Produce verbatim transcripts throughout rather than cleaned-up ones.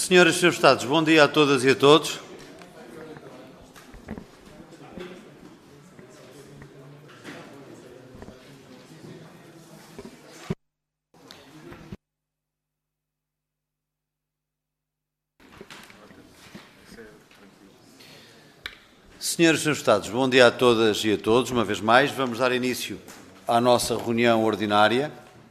Senhoras e senhores deputados, bom dia a todas e a todos. Senhoras e senhores deputados, bom dia a todas e a todos. Uma vez mais, vamos dar início à nossa reunião ordinária.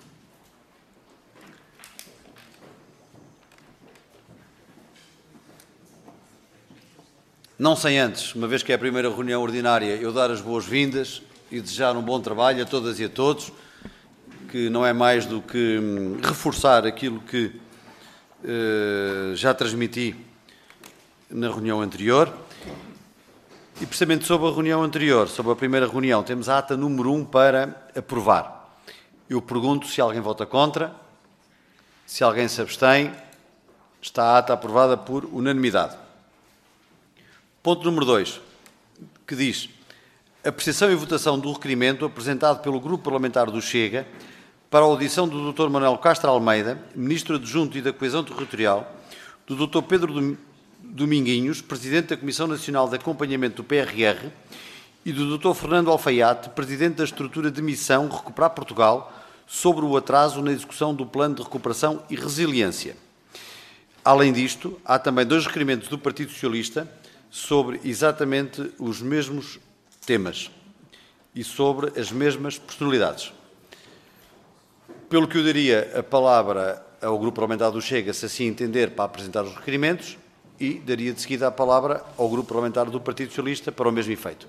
Não sem antes, uma vez que é a primeira reunião ordinária, eu dar as boas-vindas e desejar um bom trabalho a todas e a todos, que não é mais do que reforçar aquilo que eh, já transmiti na reunião anterior. E precisamente sobre a reunião anterior, sobre a primeira reunião, temos a ata número um para aprovar. Eu pergunto se alguém vota contra, se alguém se abstém. Está a ata aprovada por unanimidade. Ponto número dois, que diz: apreciação e votação do requerimento apresentado pelo Grupo Parlamentar do Chega para a audição do doutor Manuel Castro Almeida, Ministro Adjunto e da Coesão Territorial, do doutor Pedro Dominguinhos, Presidente da Comissão Nacional de Acompanhamento do P R R, e do doutor Fernando Alfaiate, Presidente da Estrutura de Missão Recuperar Portugal, sobre o atraso na execução do Plano de Recuperação e Resiliência. Além disto, há também dois requerimentos do Partido Socialista sobre exatamente os mesmos temas e sobre as mesmas personalidades. Pelo que eu daria a palavra ao Grupo Parlamentar do Chega, se assim entender, para apresentar os requerimentos, e daria de seguida a palavra ao Grupo Parlamentar do Partido Socialista para o mesmo efeito.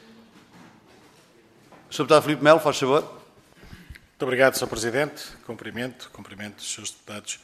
senhor Deputado Filipe Melo, faz favor. Muito obrigado, senhor Presidente. Cumprimento, cumprimento os senhores deputados.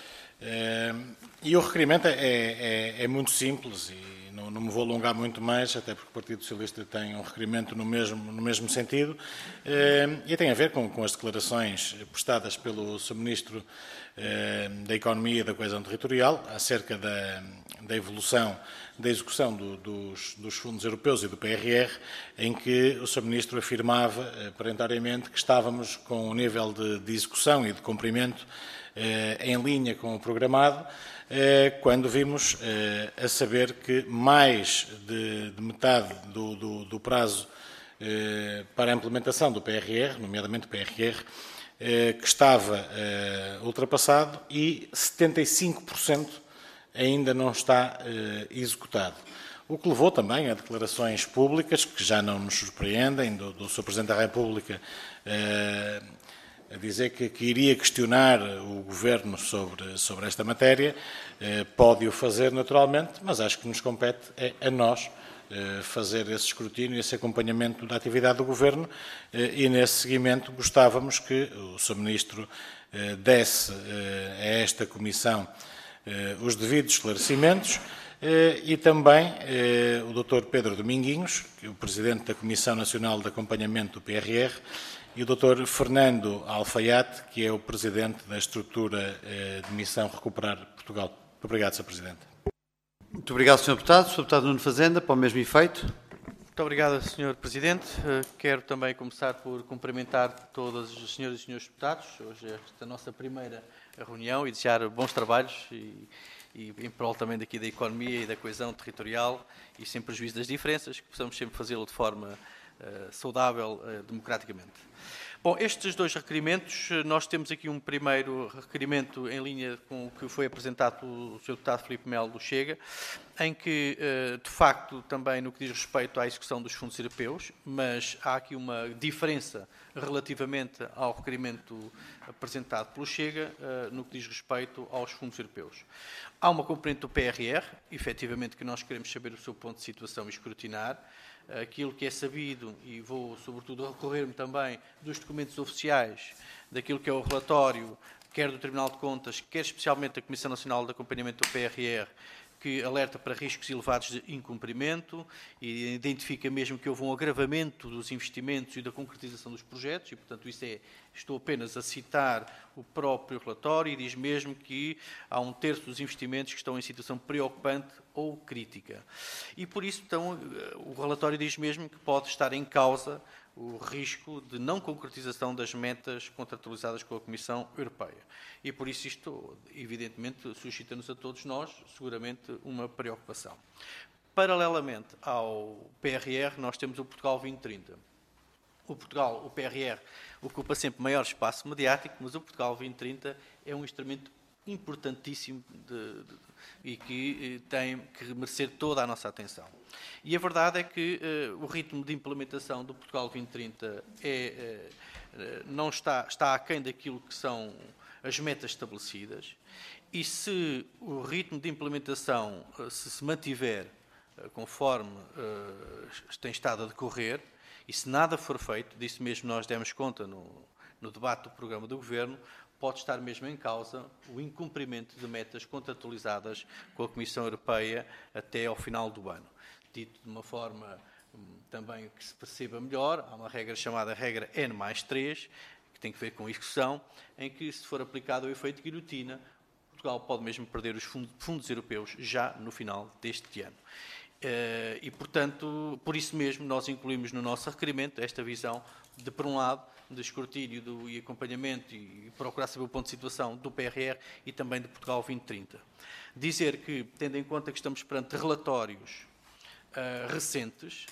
E o requerimento é, é, é muito simples e não, não me vou alongar muito mais, até porque o Partido Socialista tem um requerimento no mesmo, no mesmo sentido, e tem a ver com, com as declarações prestadas pelo senhor Ministro da Economia e da Coesão Territorial acerca da, da evolução da execução do, dos, dos fundos europeus e do P R R, em que o senhor Ministro afirmava peremptoriamente que estávamos com um nível de, de execução e de cumprimento em linha com o programado, quando vimos a saber que mais de, de metade do, do, do prazo para a implementação do P R R, nomeadamente o P R R, que estava ultrapassado e setenta e cinco por cento ainda não está executado. O que levou também a declarações públicas, que já não nos surpreendem, do, do senhor Presidente da República, a dizer que, que iria questionar o Governo sobre, sobre esta matéria. Eh, pode-o fazer naturalmente, mas acho que nos compete é, a nós eh, fazer esse escrutínio, esse acompanhamento da atividade do Governo eh, e nesse seguimento gostávamos que o senhor Ministro eh, desse eh, a esta Comissão eh, os devidos esclarecimentos eh, e também eh, o doutor Pedro Dominguinhos, que é o Presidente da Comissão Nacional de Acompanhamento do P R R, e o doutor Fernando Alfaiate, que é o Presidente da Estrutura de Missão Recuperar Portugal. Muito obrigado, senhor Presidente. Muito obrigado, senhor Deputado. senhor Deputado Nuno Fazenda, para o mesmo efeito. Muito obrigado, senhor Presidente. Quero também começar por cumprimentar todas as senhoras e senhores deputados. Hoje é esta nossa primeira reunião e desejar bons trabalhos e, e em prol também daqui da economia e da coesão territorial e sem prejuízo das diferenças, que possamos sempre fazê-lo de forma Uh, saudável uh, democraticamente. Bom, estes dois requerimentos, nós temos aqui um primeiro requerimento em linha com o que foi apresentado pelo senhor Deputado Filipe Melo do Chega, em que, uh, de facto, também no que diz respeito à execução dos fundos europeus, mas há aqui uma diferença relativamente ao requerimento apresentado pelo Chega, uh, no que diz respeito aos fundos europeus. Há uma componente do P R R, efetivamente, que nós queremos saber o seu ponto de situação e escrutinar. Aquilo que é sabido, e vou sobretudo recorrer-me também dos documentos oficiais, daquilo que é o relatório, quer do Tribunal de Contas, quer especialmente da Comissão Nacional de Acompanhamento do P R R, que alerta para riscos elevados de incumprimento e identifica mesmo que houve um agravamento dos investimentos e da concretização dos projetos e, portanto, isso é, estou apenas a citar o próprio relatório e diz mesmo que há um terço dos investimentos que estão em situação preocupante ou crítica. E, por isso, então, o relatório diz mesmo que pode estar em causa o risco de não concretização das metas contratualizadas com a Comissão Europeia. E por isso isto, evidentemente, suscita-nos a todos nós, seguramente, uma preocupação. Paralelamente ao P R R, nós temos o Portugal vinte trinta. O Portugal, o P R R, ocupa sempre maior espaço mediático, mas o Portugal vinte trinta é um instrumento importantíssimo de, de, e que eh, tem que merecer toda a nossa atenção. E a verdade é que eh, o ritmo de implementação do Portugal vinte trinta é, eh, não está, está aquém daquilo que são as metas estabelecidas, e se o ritmo de implementação eh, se, se mantiver eh, conforme eh, tem estado a decorrer, e se nada for feito, disso mesmo nós demos conta no, no debate do programa do Governo, pode estar mesmo em causa o incumprimento de metas contratualizadas com a Comissão Europeia até ao final do ano. Dito de uma forma também que se perceba melhor, há uma regra chamada regra N mais três, que tem que ver com execução, em que, se for aplicado o efeito guilhotina, Portugal pode mesmo perder os fundos europeus já no final deste ano. E, portanto, por isso mesmo, nós incluímos no nosso requerimento esta visão de, por um lado, de escrutínio do, e acompanhamento e procurar saber o ponto de situação do P R R e também de Portugal vinte trinta. Dizer que, tendo em conta que estamos perante relatórios uh, recentes,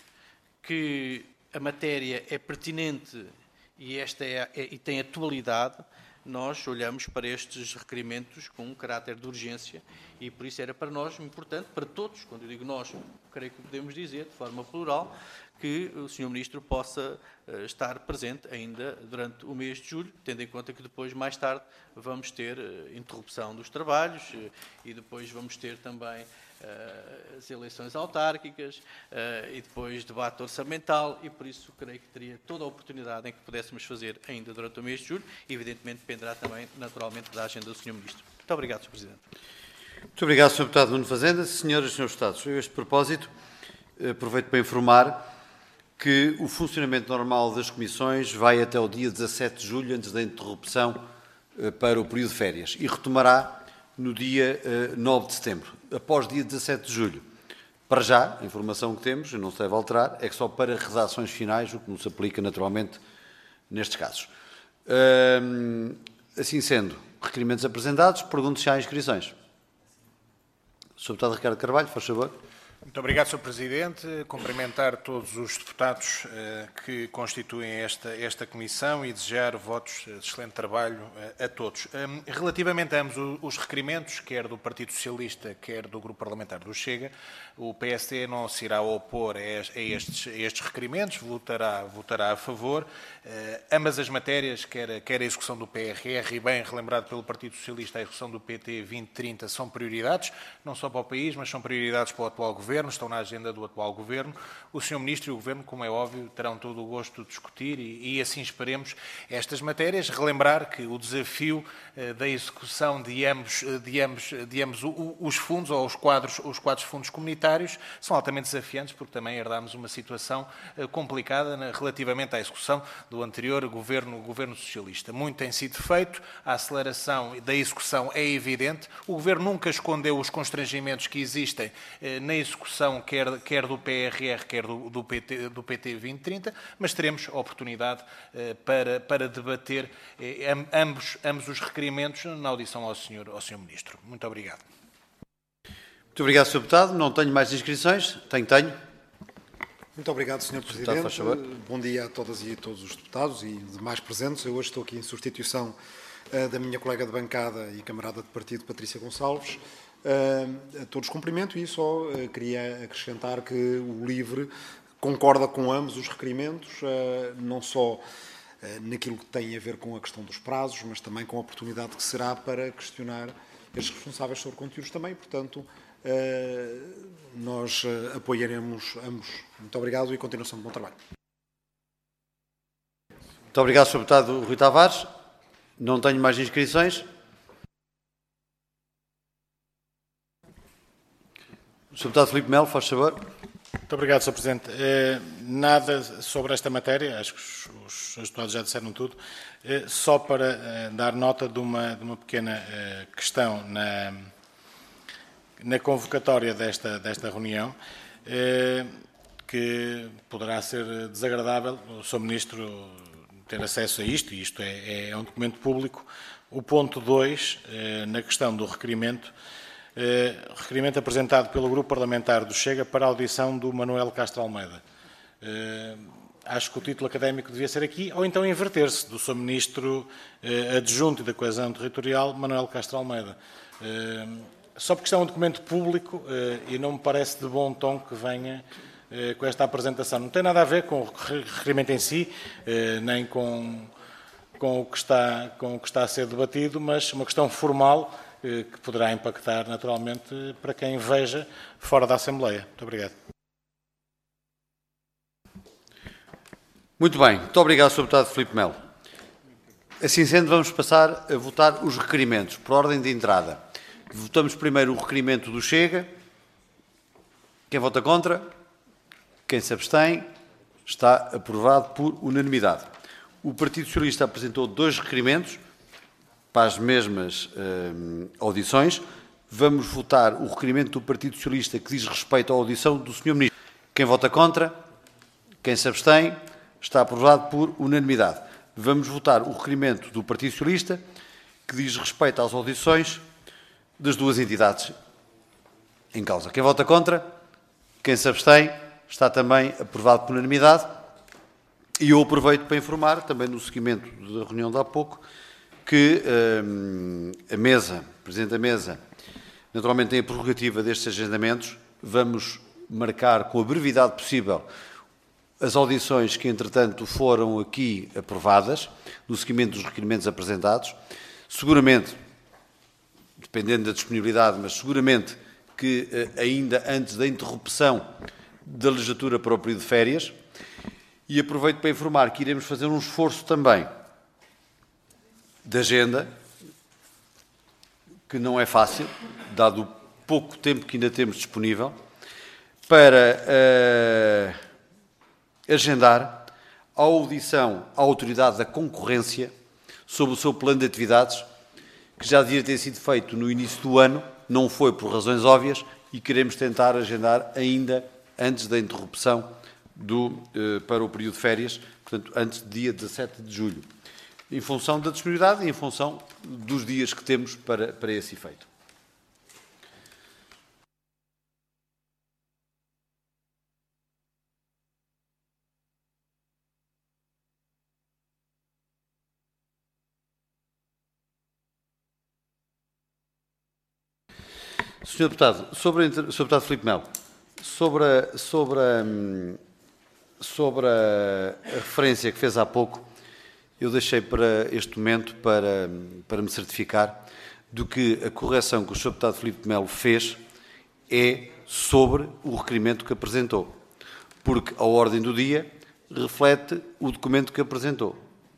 que a matéria é pertinente e, esta é, é, e tem atualidade, nós olhamos para estes requerimentos com um caráter de urgência e por isso era para nós importante, para todos, quando eu digo nós, creio que podemos dizer de forma plural, que o senhor Ministro possa uh, estar presente ainda durante o mês de julho, tendo em conta que depois, mais tarde, vamos ter uh, interrupção dos trabalhos uh, e depois vamos ter também uh, as eleições autárquicas uh, e depois debate orçamental e por isso creio que teria toda a oportunidade em que pudéssemos fazer ainda durante o mês de julho e evidentemente dependerá também naturalmente da agenda do senhor Ministro. Muito obrigado, senhor Presidente. Muito obrigado, senhor Deputado Nuno Fazenda. Senhoras e senhores Deputados, a este propósito aproveito para informar que o funcionamento normal das comissões vai até o dia dezassete de julho, antes da interrupção para o período de férias, e retomará no dia nove de setembro, após dia dezassete de julho. Para já, a informação que temos, e não se deve alterar, é que só para redações finais, o que não se aplica naturalmente nestes casos. Assim sendo, requerimentos apresentados, pergunto se há inscrições. senhor Deputado Ricardo Carvalho, faz favor. Muito obrigado, senhor Presidente. Cumprimentar todos os deputados uh, que constituem esta, esta comissão e desejar votos de excelente trabalho uh, a todos. Um, relativamente a ambos os requerimentos, quer do Partido Socialista, quer do Grupo Parlamentar do Chega, o P S D não se irá opor a estes, a estes requerimentos, votará, votará a favor. Uh, ambas as matérias, quer, quer a execução do P R R e bem relembrado pelo Partido Socialista, a execução do P T vinte trinta, são prioridades, não só para o país, mas são prioridades para o atual Governo. Estão na agenda do atual Governo. O senhor Ministro e o Governo, como é óbvio, terão todo o gosto de discutir e, e assim esperemos estas matérias. Relembrar que o desafio eh, da execução de ambos, de ambos, de ambos o, os fundos, ou os quadros, os quadros fundos comunitários, são altamente desafiantes, porque também herdámos uma situação eh, complicada na, relativamente à execução do anterior Governo, Governo Socialista. Muito tem sido feito, a aceleração da execução é evidente. O Governo nunca escondeu os constrangimentos que existem eh, na execução Quer, quer do P R R, quer do, do, P T, do P T vinte trinta, mas teremos a oportunidade eh, para, para debater eh, ambos, ambos os requerimentos na audição ao senhor, ao senhor Ministro. Muito obrigado. Muito obrigado, senhor Deputado. Não tenho mais inscrições? Tenho, tenho. Muito obrigado, senhor Presidente. Faz favor. Bom dia a todas e a todos os deputados e demais presentes. Eu hoje estou aqui em substituição uh, da minha colega de bancada e camarada de partido, Patrícia Gonçalves. Uh, a todos cumprimento e só uh, queria acrescentar que o LIVRE concorda com ambos os requerimentos, uh, não só uh, naquilo que tem a ver com a questão dos prazos, mas também com a oportunidade que será para questionar os responsáveis sobre conteúdos também. Portanto, uh, nós uh, apoiaremos ambos. Muito obrigado e continuação de bom trabalho. Muito obrigado, senhor Deputado Rui Tavares. Não tenho mais inscrições. senhor Deputado Filipe Melo, faz favor. Muito obrigado, senhor Presidente. Eh, nada sobre esta matéria, acho que os, os, os deputados já disseram tudo, eh, só para eh, dar nota de uma, de uma pequena eh, questão na, na convocatória desta, desta reunião, eh, que que poderá ser desagradável o senhor Ministro ter acesso a isto, e isto é, é um documento público. O ponto dois, na questão do requerimento, requerimento apresentado pelo Grupo Parlamentar do Chega para a audição do Manuel Castro Almeida. Acho que o título académico devia ser aqui, ou então inverter-se, do senhor Ministro Adjunto da Coesão Territorial, Manuel Castro Almeida. Só porque isto é um documento público e não me parece de bom tom que venha com esta apresentação. Não tem nada a ver com o requerimento em si, nem com, com, o que está, com o que está a ser debatido, mas uma questão formal que poderá impactar naturalmente para quem veja fora da Assembleia. Muito obrigado. Muito bem. Muito obrigado, senhor Deputado Filipe Melo. Assim sendo, vamos passar a votar os requerimentos, por ordem de entrada. Votamos primeiro o requerimento do Chega. Quem vota contra? Quem se abstém? Está aprovado por unanimidade. O Partido Socialista apresentou dois requerimentos para as mesmas eh, audições. Vamos votar o requerimento do Partido Socialista que diz respeito à audição do senhor Ministro. Quem vota contra? Quem se abstém? Está aprovado por unanimidade. Vamos votar o requerimento do Partido Socialista que diz respeito às audições das duas entidades em causa. Quem vota contra? Quem se abstém? Está também aprovado por unanimidade. E eu aproveito para informar, também no seguimento da reunião de há pouco, que hum, a mesa, o Presidente da Mesa, naturalmente tem a prerrogativa destes agendamentos. Vamos marcar com a brevidade possível as audições que, entretanto, foram aqui aprovadas, no seguimento dos requerimentos apresentados. Seguramente, dependendo da disponibilidade, mas seguramente que ainda antes da interrupção da legislatura para o período de férias. E aproveito para informar que iremos fazer um esforço também de agenda, que não é fácil, dado o pouco tempo que ainda temos disponível, para uh, agendar a audição à Autoridade da Concorrência sobre o seu plano de atividades, que já devia ter sido feito no início do ano, não foi por razões óbvias, e queremos tentar agendar ainda antes da interrupção do, eh, para o período de férias, portanto, antes do dia dezassete de julho, em função da disponibilidade e em função dos dias que temos para, para esse efeito. senhor Deputado, sobre, senhor Deputado Filipe Melo, sobre, a, sobre, a, sobre a, a referência que fez há pouco, eu deixei para este momento para, para me certificar do que a correção que o senhor Deputado Filipe Melo fez é sobre o requerimento que apresentou, porque a ordem do dia reflete o documento que apresentou.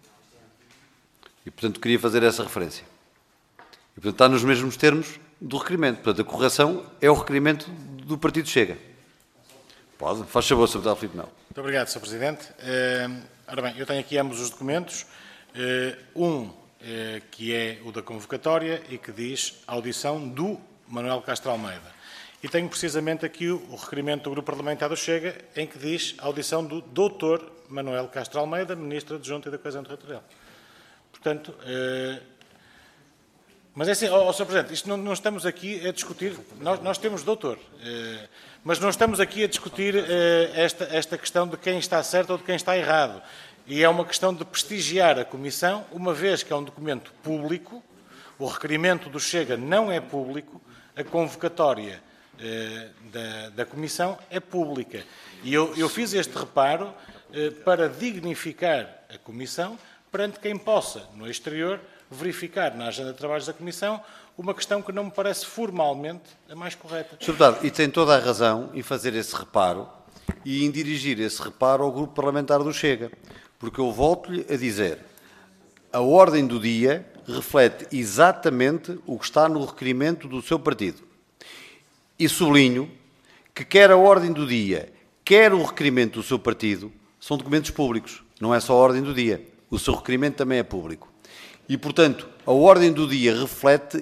E, portanto, queria fazer essa referência. E, portanto, está nos mesmos termos do requerimento. Portanto, a correção é o requerimento do Partido Chega. Pode? Faz favor, senhor Deputado Filipe Melo. Muito obrigado, senhor Presidente. Uh, ora bem, eu tenho aqui ambos os documentos. Uh, um, uh, que é o da convocatória e que diz audição do Manuel Castro Almeida. E tenho precisamente aqui o, o requerimento do Grupo Parlamentar do Chega, em que diz audição do doutor Manuel Castro Almeida, Ministro Adjunto da Coesão Territorial. Portanto, uh, mas é assim, ó, ó, senhor Presidente, isto não, não estamos aqui a discutir, nós, nós temos doutor, eh, mas não estamos aqui a discutir eh, esta, esta questão de quem está certo ou de quem está errado. E é uma questão de prestigiar a Comissão, uma vez que é um documento público, o requerimento do Chega não é público, a convocatória eh, da, da Comissão é pública. E eu, eu fiz este reparo eh, para dignificar a Comissão perante quem possa, no exterior, verificar na agenda de trabalhos da Comissão uma questão que não me parece formalmente a mais correta. senhor Deputado, e tem toda a razão em fazer esse reparo e em dirigir esse reparo ao Grupo Parlamentar do Chega, porque eu volto-lhe a dizer, a ordem do dia reflete exatamente o que está no requerimento do seu partido. E sublinho que quer a ordem do dia, quer o requerimento do seu partido, são documentos públicos, não é só a ordem do dia. O seu requerimento também é público. E, portanto, a ordem do dia reflete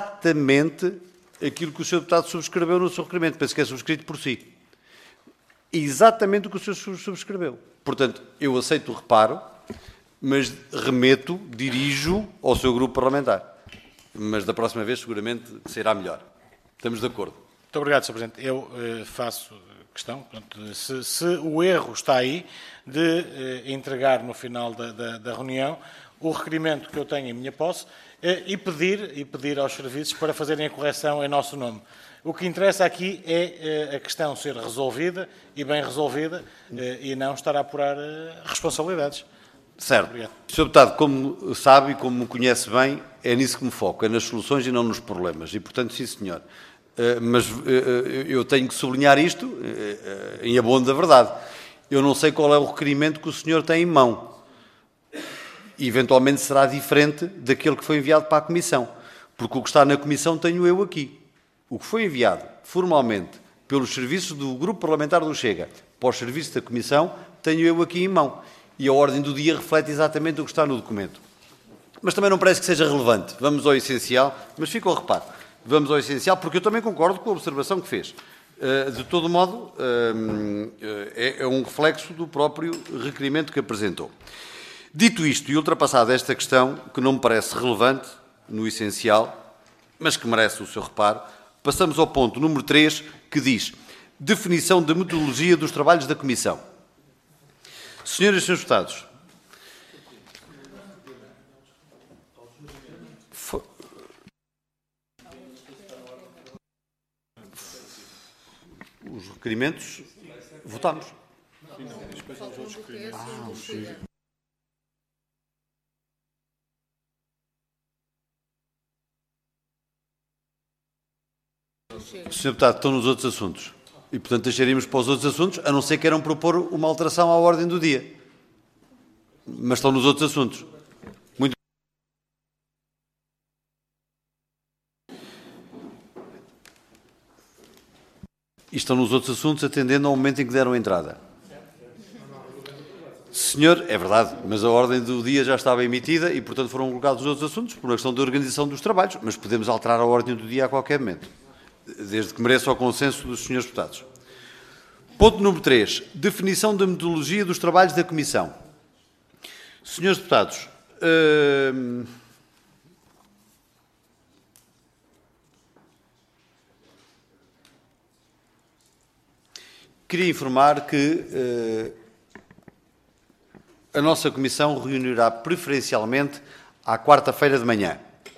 exatamente aquilo que o senhor Deputado subscreveu no seu requerimento. Penso que é subscrito por si. exatamente o que o senhor subscreveu. Portanto, eu aceito o reparo, mas remeto, dirijo ao seu grupo parlamentar. Mas da próxima vez, seguramente, será melhor. Estamos de acordo. Muito obrigado, senhor Presidente. Eu eh, faço questão, portanto, se, se o erro está aí, de eh, entregar no final da, da, da reunião o requerimento que eu tenho em minha posse eh, e, pedir, e pedir aos serviços para fazerem a correção em nosso nome. O que interessa aqui é eh, a questão ser resolvida e bem resolvida eh, e não estar a apurar eh, responsabilidades. Certo. Obrigado. senhor Deputado, como sabe e como me conhece bem, é nisso que me foco, é nas soluções e não nos problemas. E, portanto, sim, senhor. Uh, mas uh, eu tenho que sublinhar isto uh, uh, em abono da verdade. Eu não sei qual é o requerimento que o senhor tem em mão. E, eventualmente, será diferente daquele que foi enviado para a Comissão. Porque o que está na Comissão tenho eu aqui. O que foi enviado formalmente pelos serviços do Grupo Parlamentar do Chega para os serviços da Comissão, tenho eu aqui em mão. E a ordem do dia reflete exatamente o que está no documento. Mas também não parece que seja relevante. Vamos ao essencial, mas fica ao reparo. Vamos ao essencial, porque eu também concordo com a observação que fez. De todo modo, é um reflexo do próprio requerimento que apresentou. Dito isto e ultrapassada esta questão, que não me parece relevante no essencial, mas que merece o seu reparo, passamos ao ponto número três, que diz definição da metodologia dos trabalhos da Comissão. Senhoras e senhores deputados, os requerimentos, votamos. Ah, senhor Deputado, estão nos outros assuntos. E, portanto, deixaríamos para os outros assuntos, a não ser que queiram propor uma alteração à ordem do dia. Mas estão nos outros assuntos. Muito E estão nos outros assuntos, atendendo ao momento em que deram a entrada. Senhor, é verdade, mas a ordem do dia já estava emitida e, portanto, foram colocados os outros assuntos por uma questão de organização dos trabalhos, mas podemos alterar a ordem do dia a qualquer momento, desde que mereça o consenso dos senhores deputados. Ponto número três. Definição da metodologia dos trabalhos da Comissão. Senhores deputados, hum, queria informar que uh, a nossa Comissão reunirá preferencialmente à quarta-feira de manhã.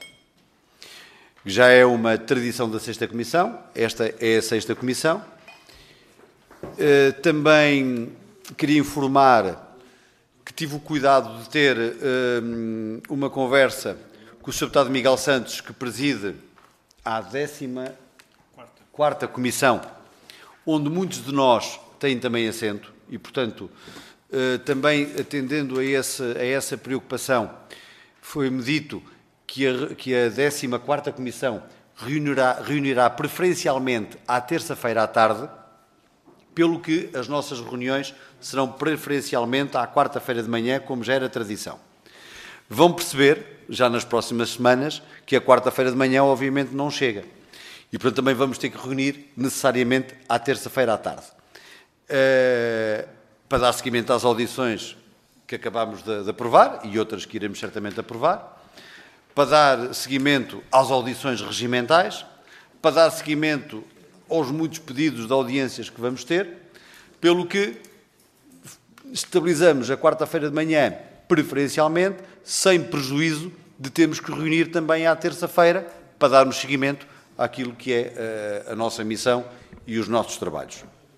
Já é uma tradição da sexta Comissão, esta é a sexta Comissão. Uh, também queria informar que tive o cuidado de ter uh, uma conversa com o senhor Deputado Miguel Santos, que preside a décima quarta Comissão, onde muitos de nós têm também assento e, portanto, uh, também atendendo a, esse, a essa preocupação, foi-me dito que a, que a décima quarta Comissão reunirá, reunirá preferencialmente à terça-feira à tarde, pelo que as nossas reuniões serão preferencialmente à quarta-feira de manhã, como já era tradição. Vão perceber, já nas próximas semanas, que a quarta-feira de manhã, obviamente, não chega. E, portanto, também vamos ter que reunir necessariamente à terça-feira à tarde. Uh, para dar seguimento às audições que acabámos de, de aprovar, e outras que iremos certamente aprovar, para dar seguimento às audições regimentais, para dar seguimento aos muitos pedidos de audiências que vamos ter, pelo que estabilizamos a quarta-feira de manhã preferencialmente, sem prejuízo de termos que reunir também à terça-feira para darmos seguimento àquilo que é uh, a nossa missão e os nossos trabalhos.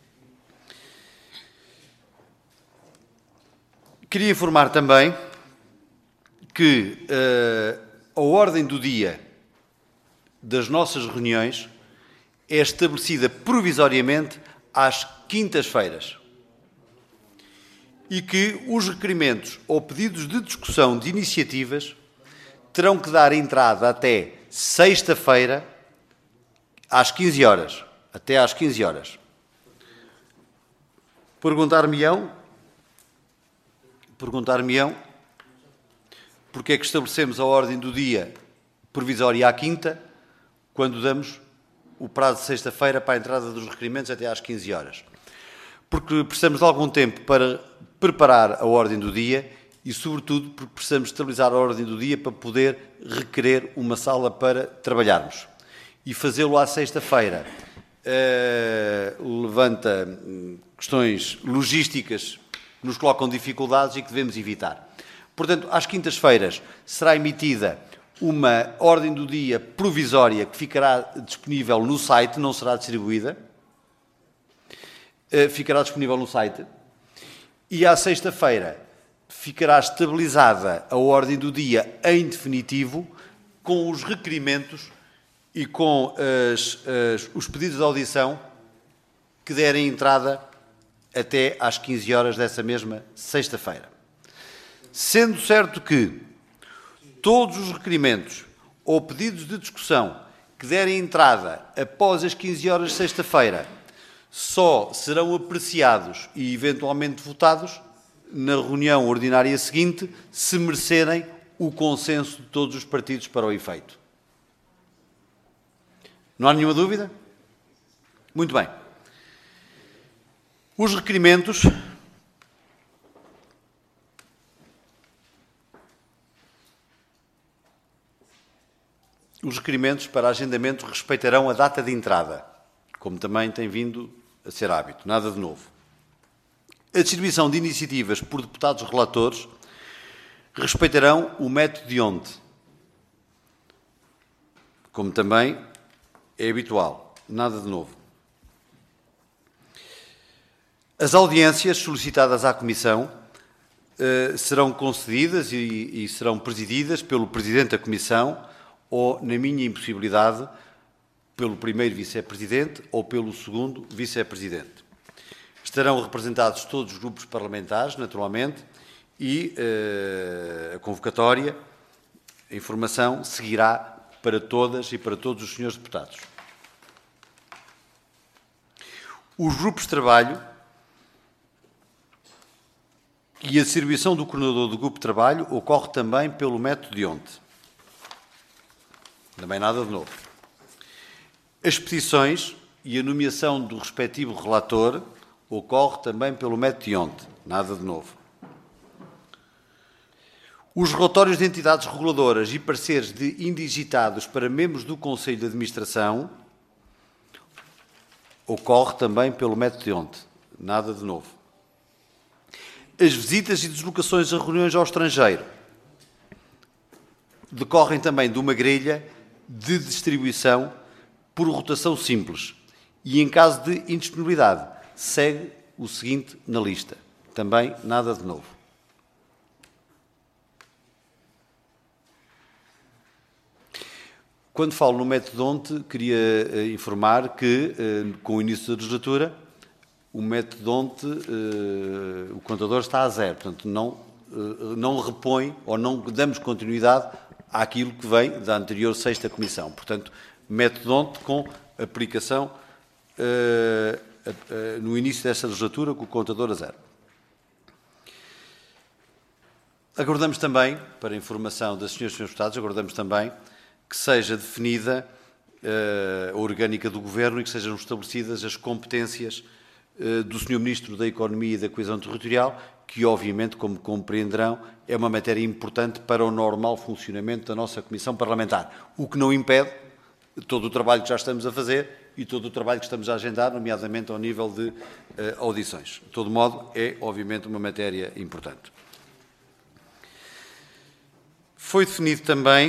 Queria informar também que uh, a ordem do dia das nossas reuniões é estabelecida provisoriamente às quintas-feiras e que os requerimentos ou pedidos de discussão de iniciativas terão que dar entrada até sexta-feira às quinze horas, até às quinze horas. Perguntar-me-ão, perguntar-me-ão, porque é que estabelecemos a ordem do dia provisória à quinta, quando damos o prazo de sexta-feira para a entrada dos requerimentos até às quinze horas. porque precisamos de algum tempo para preparar a ordem do dia e, sobretudo, porque precisamos estabilizar a ordem do dia para poder requerer uma sala para trabalharmos. E fazê-lo à sexta-feira uh, levanta questões logísticas que nos colocam dificuldades e que devemos evitar. Portanto, às quintas-feiras será emitida uma ordem do dia provisória que ficará disponível no site, não será distribuída, uh, ficará disponível no site, e à sexta-feira ficará estabilizada a ordem do dia em definitivo, com os requerimentos e com as, as, os pedidos de audição que derem entrada até às quinze horas dessa mesma sexta-feira. Sendo certo que todos os requerimentos ou pedidos de discussão que derem entrada após as quinze horas de sexta-feira só serão apreciados e eventualmente votados na reunião ordinária seguinte, se merecerem o consenso de todos os partidos para o efeito. Não há nenhuma dúvida? Muito bem. Os requerimentos os requerimentos para agendamento respeitarão a data de entrada, como também tem vindo a ser hábito, nada de novo. A distribuição de iniciativas por deputados relatores respeitarão o método de ontem, como também é habitual, nada de novo. As audiências solicitadas à Comissão eh, serão concedidas e, e serão presididas pelo Presidente da Comissão ou, na minha impossibilidade, pelo primeiro Vice-Presidente ou pelo segundo Vice-Presidente. Estarão representados todos os grupos parlamentares, naturalmente, e uh, a convocatória, a informação, seguirá para todas e para todos os senhores deputados. Os grupos de trabalho e a distribuição do coordenador do grupo de trabalho ocorre também pelo método de ontem. Também nada de novo. As petições e a nomeação do respectivo relator ocorre também pelo método de ontem. Nada de novo. Os relatórios de entidades reguladoras e pareceres de indigitados para membros do Conselho de Administração ocorre também pelo método de ontem. Nada de novo. As visitas e deslocações a reuniões ao estrangeiro decorrem também de uma grelha de distribuição por rotação simples e, em caso de indisponibilidade, segue o seguinte na lista. Também nada de novo. Quando falo no método de ontem, queria uh, informar que, uh, com o início da legislatura, o método de ontem, uh, o contador está a zero. Portanto, não, uh, não repõe ou não damos continuidade àquilo que vem da anterior sexta comissão. Portanto, método de ontem com aplicação uh, uh, uh, no início desta legislatura, com o contador a zero. Aguardamos também, para a informação das senhoras e senhores deputados, aguardamos também que seja definida uh, a orgânica do Governo e que sejam estabelecidas as competências uh, do senhor Ministro da Economia e da Coesão Territorial, que, obviamente, como compreenderão, é uma matéria importante para o normal funcionamento da nossa Comissão Parlamentar, o que não impede todo o trabalho que já estamos a fazer e todo o trabalho que estamos a agendar, nomeadamente ao nível de uh, audições. De todo modo, é, obviamente, uma matéria importante. Foi definido também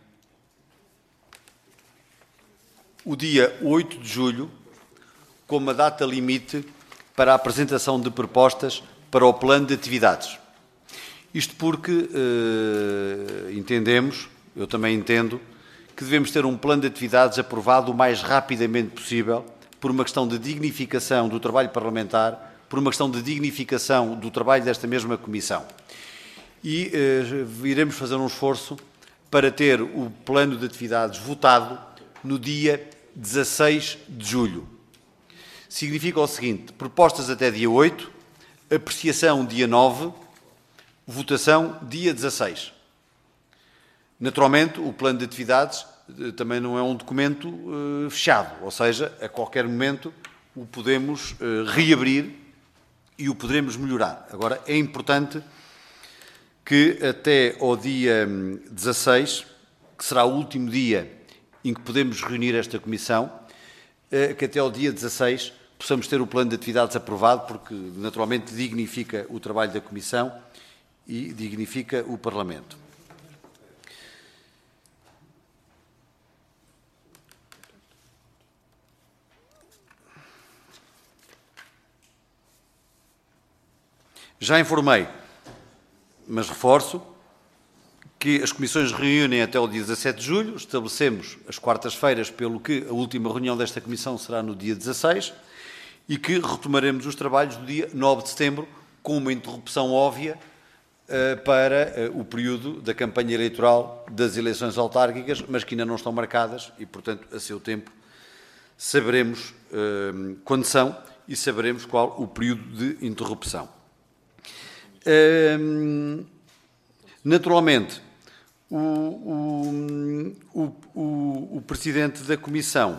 o dia oito de julho como a data limite para a apresentação de propostas para o plano de atividades. Isto porque eh, entendemos, eu também entendo, que devemos ter um plano de atividades aprovado o mais rapidamente possível, por uma questão de dignificação do trabalho parlamentar, por uma questão de dignificação do trabalho desta mesma Comissão. E eh, iremos fazer um esforço para ter o plano de atividades votado no dia dezasseis de julho. Significa o seguinte: propostas até dia oito, apreciação dia nove, votação dia dezasseis. Naturalmente, o plano de atividades também não é um documento uh, fechado, ou seja, a qualquer momento o podemos uh, reabrir e o poderemos melhorar. Agora, é importante que até ao dia dezasseis, que será o último dia em que podemos reunir esta Comissão, que até ao dia dezasseis possamos ter o plano de atividades aprovado, porque naturalmente dignifica o trabalho da Comissão e dignifica o Parlamento. Já informei, mas reforço, que as comissões reúnem até o dia dezassete de julho, estabelecemos as quartas-feiras, pelo que a última reunião desta comissão será no dia dezasseis, e que retomaremos os trabalhos no dia nove de setembro, com uma interrupção óbvia uh, para uh, o período da campanha eleitoral das eleições autárquicas, mas que ainda não estão marcadas e, portanto, a seu tempo saberemos uh, quando são e saberemos qual o período de interrupção. Uh, naturalmente, o, o, o, o, o Presidente da Comissão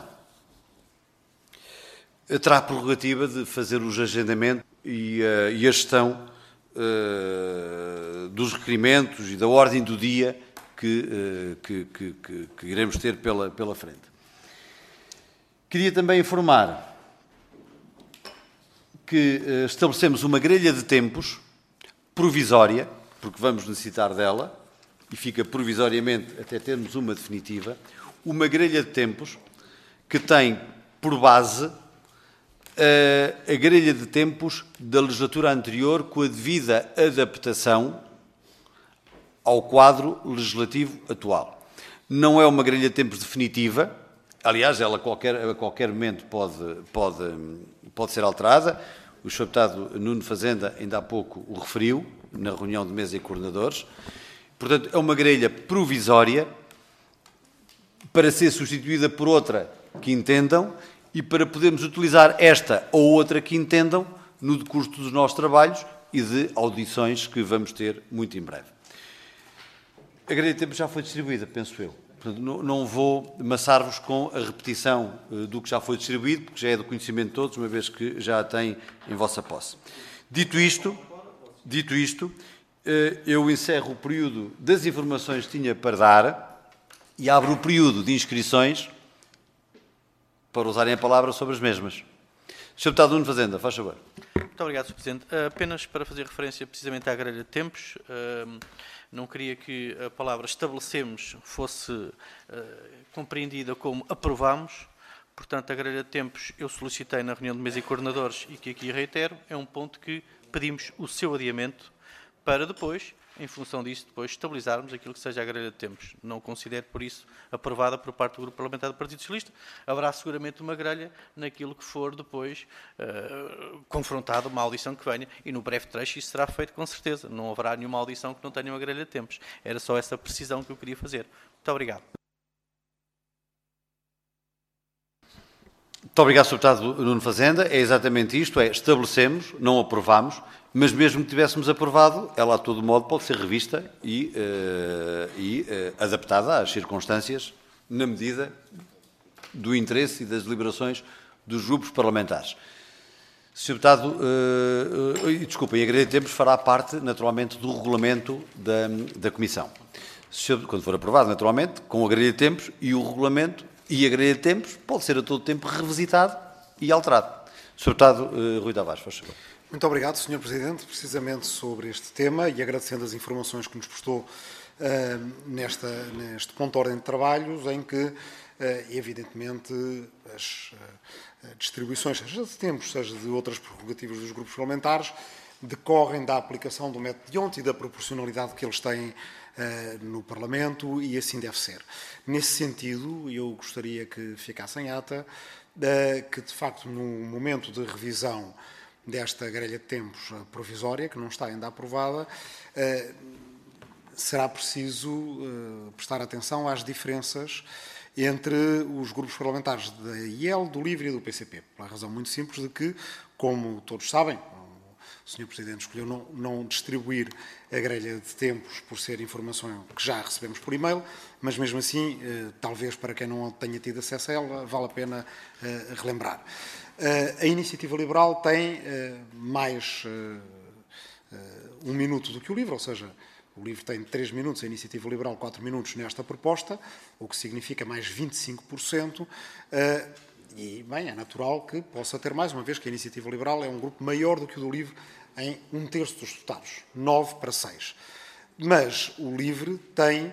terá a prerrogativa de fazer os agendamentos e, uh, e a gestão uh, dos requerimentos e da ordem do dia que, uh, que, que, que, que iremos ter pela, pela frente. Queria também informar que uh, estabelecemos uma grelha de tempos provisória, porque vamos necessitar dela, e fica provisoriamente até termos uma definitiva, uma grelha de tempos que tem por base a, a grelha de tempos da legislatura anterior, com a devida adaptação ao quadro legislativo atual. Não é uma grelha de tempos definitiva, aliás, ela a qualquer, a qualquer momento pode, pode, pode ser alterada. O senhor Deputado Nuno Fazenda ainda há pouco o referiu, na reunião de mesa e coordenadores. Portanto, é uma grelha provisória para ser substituída por outra que entendam e para podermos utilizar esta ou outra que entendam no decurso dos nossos trabalhos e de audições que vamos ter muito em breve. A grelha de tempo já foi distribuída, penso eu. Portanto, não, não vou amassar-vos com a repetição uh, do que já foi distribuído, porque já é do conhecimento de todos, uma vez que já a têm em vossa posse. Dito isto, dito isto, uh, eu encerro o período das informações que tinha para dar e abro o período de inscrições para usarem a palavra sobre as mesmas. senhor Deputado Nuno Fazenda, faz favor. Muito obrigado, senhor Presidente. Apenas para fazer referência precisamente à grelha de tempos, não queria que a palavra estabelecemos fosse compreendida como aprovamos. Portanto, a grelha de tempos eu solicitei na reunião de mesa e coordenadores e que aqui reitero, é um ponto que pedimos o seu adiamento para depois, em função disso, depois estabilizarmos aquilo que seja a grelha de tempos. Não considero, por isso, aprovada por parte do Grupo Parlamentar do Partido Socialista. Haverá seguramente uma grelha naquilo que for depois uh, confrontado, uma audição que venha, e no breve trecho isso será feito com certeza. Não haverá nenhuma audição que não tenha uma grelha de tempos. Era só essa precisão que eu queria fazer. Muito obrigado. Muito obrigado, senhor Deputado Nuno Fazenda. É exatamente isto, é estabelecemos, não aprovamos, mas mesmo que tivéssemos aprovado, ela a todo modo pode ser revista e, uh, e uh, adaptada às circunstâncias na medida do interesse e das deliberações dos grupos parlamentares. senhor Deputado, uh, uh, desculpem, a grelha de tempos fará parte, naturalmente, do regulamento da, da Comissão. senhor, quando for aprovado, naturalmente, com a grelha de tempos e o regulamento e a grelha de tempos, pode ser a todo tempo revisitado e alterado. senhor Deputado uh, Rui Tavares, faz favor. Muito obrigado, senhor Presidente, precisamente sobre este tema e agradecendo as informações que nos prestou uh, nesta, neste ponto de ordem de trabalhos, em que, uh, evidentemente, as uh, distribuições, seja de tempos, seja de outras prerrogativas dos grupos parlamentares, decorrem da aplicação do método de ontem e da proporcionalidade que eles têm uh, no Parlamento, e assim deve ser. Nesse sentido, eu gostaria que ficasse em ata uh, que, de facto, no momento de revisão desta grelha de tempos provisória, que não está ainda aprovada, uh, será preciso uh, prestar atenção às diferenças entre os grupos parlamentares da I E L, do LIVRE e do P C P, pela razão muito simples de que, como todos sabem, o senhor Presidente escolheu não, não distribuir a grelha de tempos por ser informação que já recebemos por e-mail, mas mesmo assim, eh, talvez para quem não tenha tido acesso a ela, vale a pena eh, relembrar. Eh, a Iniciativa Liberal tem eh, mais eh, um minuto do que o livro, ou seja, o livro tem três minutos, a Iniciativa Liberal quatro minutos nesta proposta, o que significa mais vinte e cinco por cento. E, bem, é natural que possa ter mais, uma vez que a Iniciativa Liberal é um grupo maior do que o do LIVRE em um terço dos deputados, nove para seis. Mas o LIVRE tem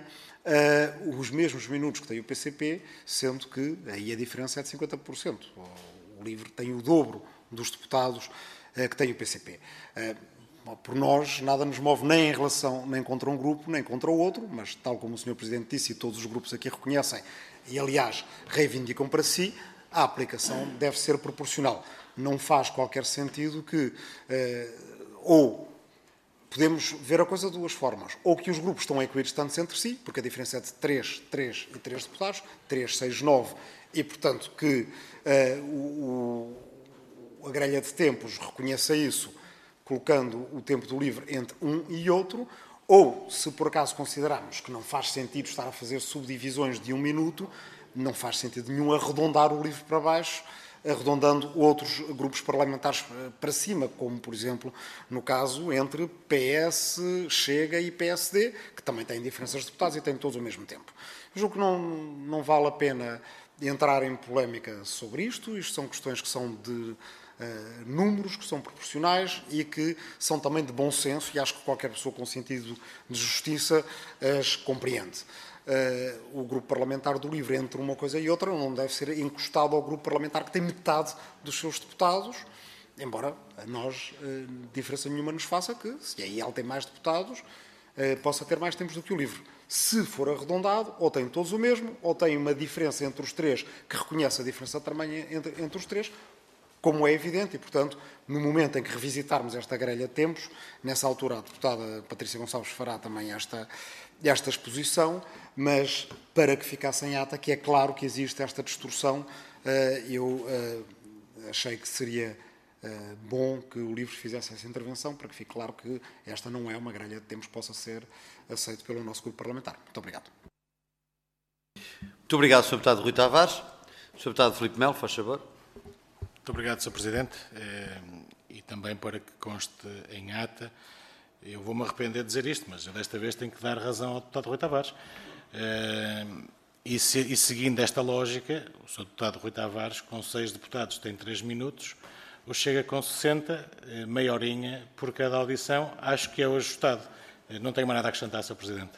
uh, os mesmos minutos que tem o P C P, sendo que aí a diferença é de cinquenta por cento. O LIVRE tem o dobro dos deputados uh, que tem o P C P. Uh, Por nós, nada nos move nem em relação, nem contra um grupo, nem contra o outro, mas tal como o senhor Presidente disse e todos os grupos aqui reconhecem, e aliás reivindicam para si, a aplicação deve ser proporcional. Não faz qualquer sentido que, eh, ou podemos ver a coisa de duas formas, ou que os grupos estão equidistantes entre si, porque a diferença é de três, três e três deputados, três, seis, nove, e portanto que eh, o, o, a grelha de tempos reconheça isso, colocando o tempo do LIVRE entre um e outro, ou, se por acaso considerarmos que não faz sentido estar a fazer subdivisões de um minuto, não faz sentido nenhum arredondar o LIVRE para baixo, arredondando outros grupos parlamentares para cima, como, por exemplo, no caso entre P S, Chega e P S D, que também têm diferenças de deputados e têm todos ao mesmo tempo. Eu julgo que não, não vale a pena entrar em polémica sobre isto. Isto são questões que são de Uh, números que são proporcionais e que são também de bom senso, e acho que qualquer pessoa com sentido de justiça as compreende. Uh, o grupo parlamentar do LIVRE, entre uma coisa e outra, não deve ser encostado ao grupo parlamentar que tem metade dos seus deputados, embora a nós uh, diferença nenhuma nos faça que, se a I L tem mais deputados, uh, possa ter mais tempos do que o LIVRE. Se for arredondado, ou tem todos o mesmo, ou tem uma diferença entre os três que reconhece a diferença de tamanho entre, entre os três, como é evidente, e, portanto, no momento em que revisitarmos esta grelha de tempos, nessa altura a deputada Patrícia Gonçalves fará também esta, esta exposição, mas para que ficasse em ata, que é claro que existe esta distorção, eu achei que seria bom que o LIVRE fizesse essa intervenção, para que fique claro que esta não é uma grelha de tempos que possa ser aceita pelo nosso grupo parlamentar. Muito obrigado. Muito obrigado, senhor Deputado Rui Tavares. senhor Deputado Filipe Melo, faz favor. Muito obrigado, senhor Presidente, e também para que conste em ata, eu vou-me arrepender de dizer isto, mas eu desta vez tenho que dar razão ao deputado Rui Tavares. E, se, e seguindo esta lógica, o senhor deputado Rui Tavares, com seis deputados, tem três minutos, o Chega com sessenta, meia horinha por cada audição, acho que é o ajustado. Não tenho mais nada a acrescentar, senhor Presidente.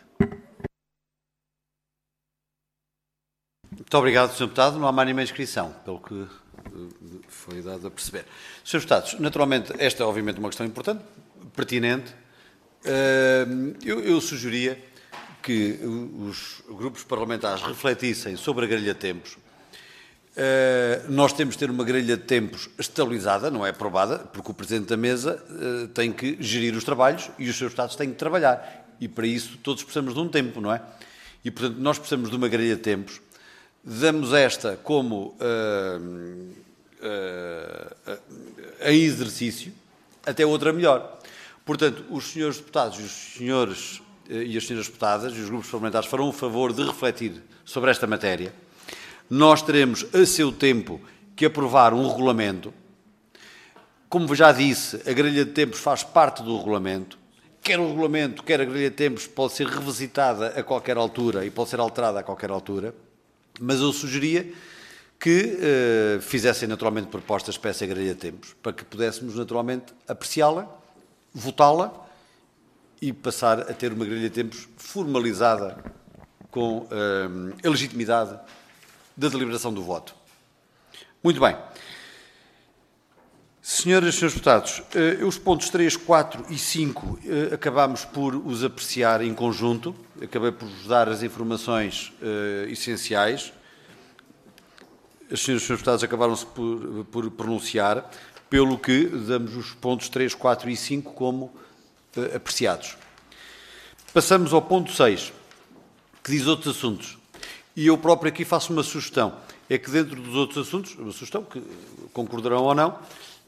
Muito obrigado, senhor Deputado. Não há mais nenhuma inscrição, pelo que foi dado a perceber. senhores Deputados, naturalmente, esta é obviamente uma questão importante, pertinente. Eu, eu sugeria que os grupos parlamentares refletissem sobre a grelha de tempos. Nós temos de ter uma grelha de tempos estabilizada, não é aprovada, porque o Presidente da Mesa tem que gerir os trabalhos e os seus deputados têm que trabalhar. E para isso todos precisamos de um tempo, não é? E, portanto, nós precisamos de uma grelha de tempos. Damos esta como uh, uh, uh, em exercício, até outra melhor. Portanto, os senhores deputados e os senhores uh, e as senhoras deputadas e os grupos parlamentares farão o favor de refletir sobre esta matéria. Nós teremos a seu tempo que aprovar um regulamento. Como já disse, a grelha de tempos faz parte do regulamento. Quer o regulamento, quer a grelha de tempos pode ser revisitada a qualquer altura e pode ser alterada a qualquer altura. Mas eu sugeria que uh, fizessem naturalmente propostas para essa grelha de tempos, para que pudéssemos naturalmente apreciá-la, votá-la e passar a ter uma grelha de tempos formalizada com uh, a legitimidade da deliberação do voto. Muito bem. Senhoras e senhores deputados, uh, os pontos três, quatro e cinco uh, acabámos por os apreciar em conjunto. Acabei por vos dar as informações uh, essenciais. As senhoras e senhores deputados acabaram-se por, por pronunciar, pelo que damos os pontos três, quatro e cinco como uh, apreciados. Passamos ao ponto seis, que diz outros assuntos. E eu próprio aqui faço uma sugestão. É que dentro dos outros assuntos, uma sugestão que concordarão ou não,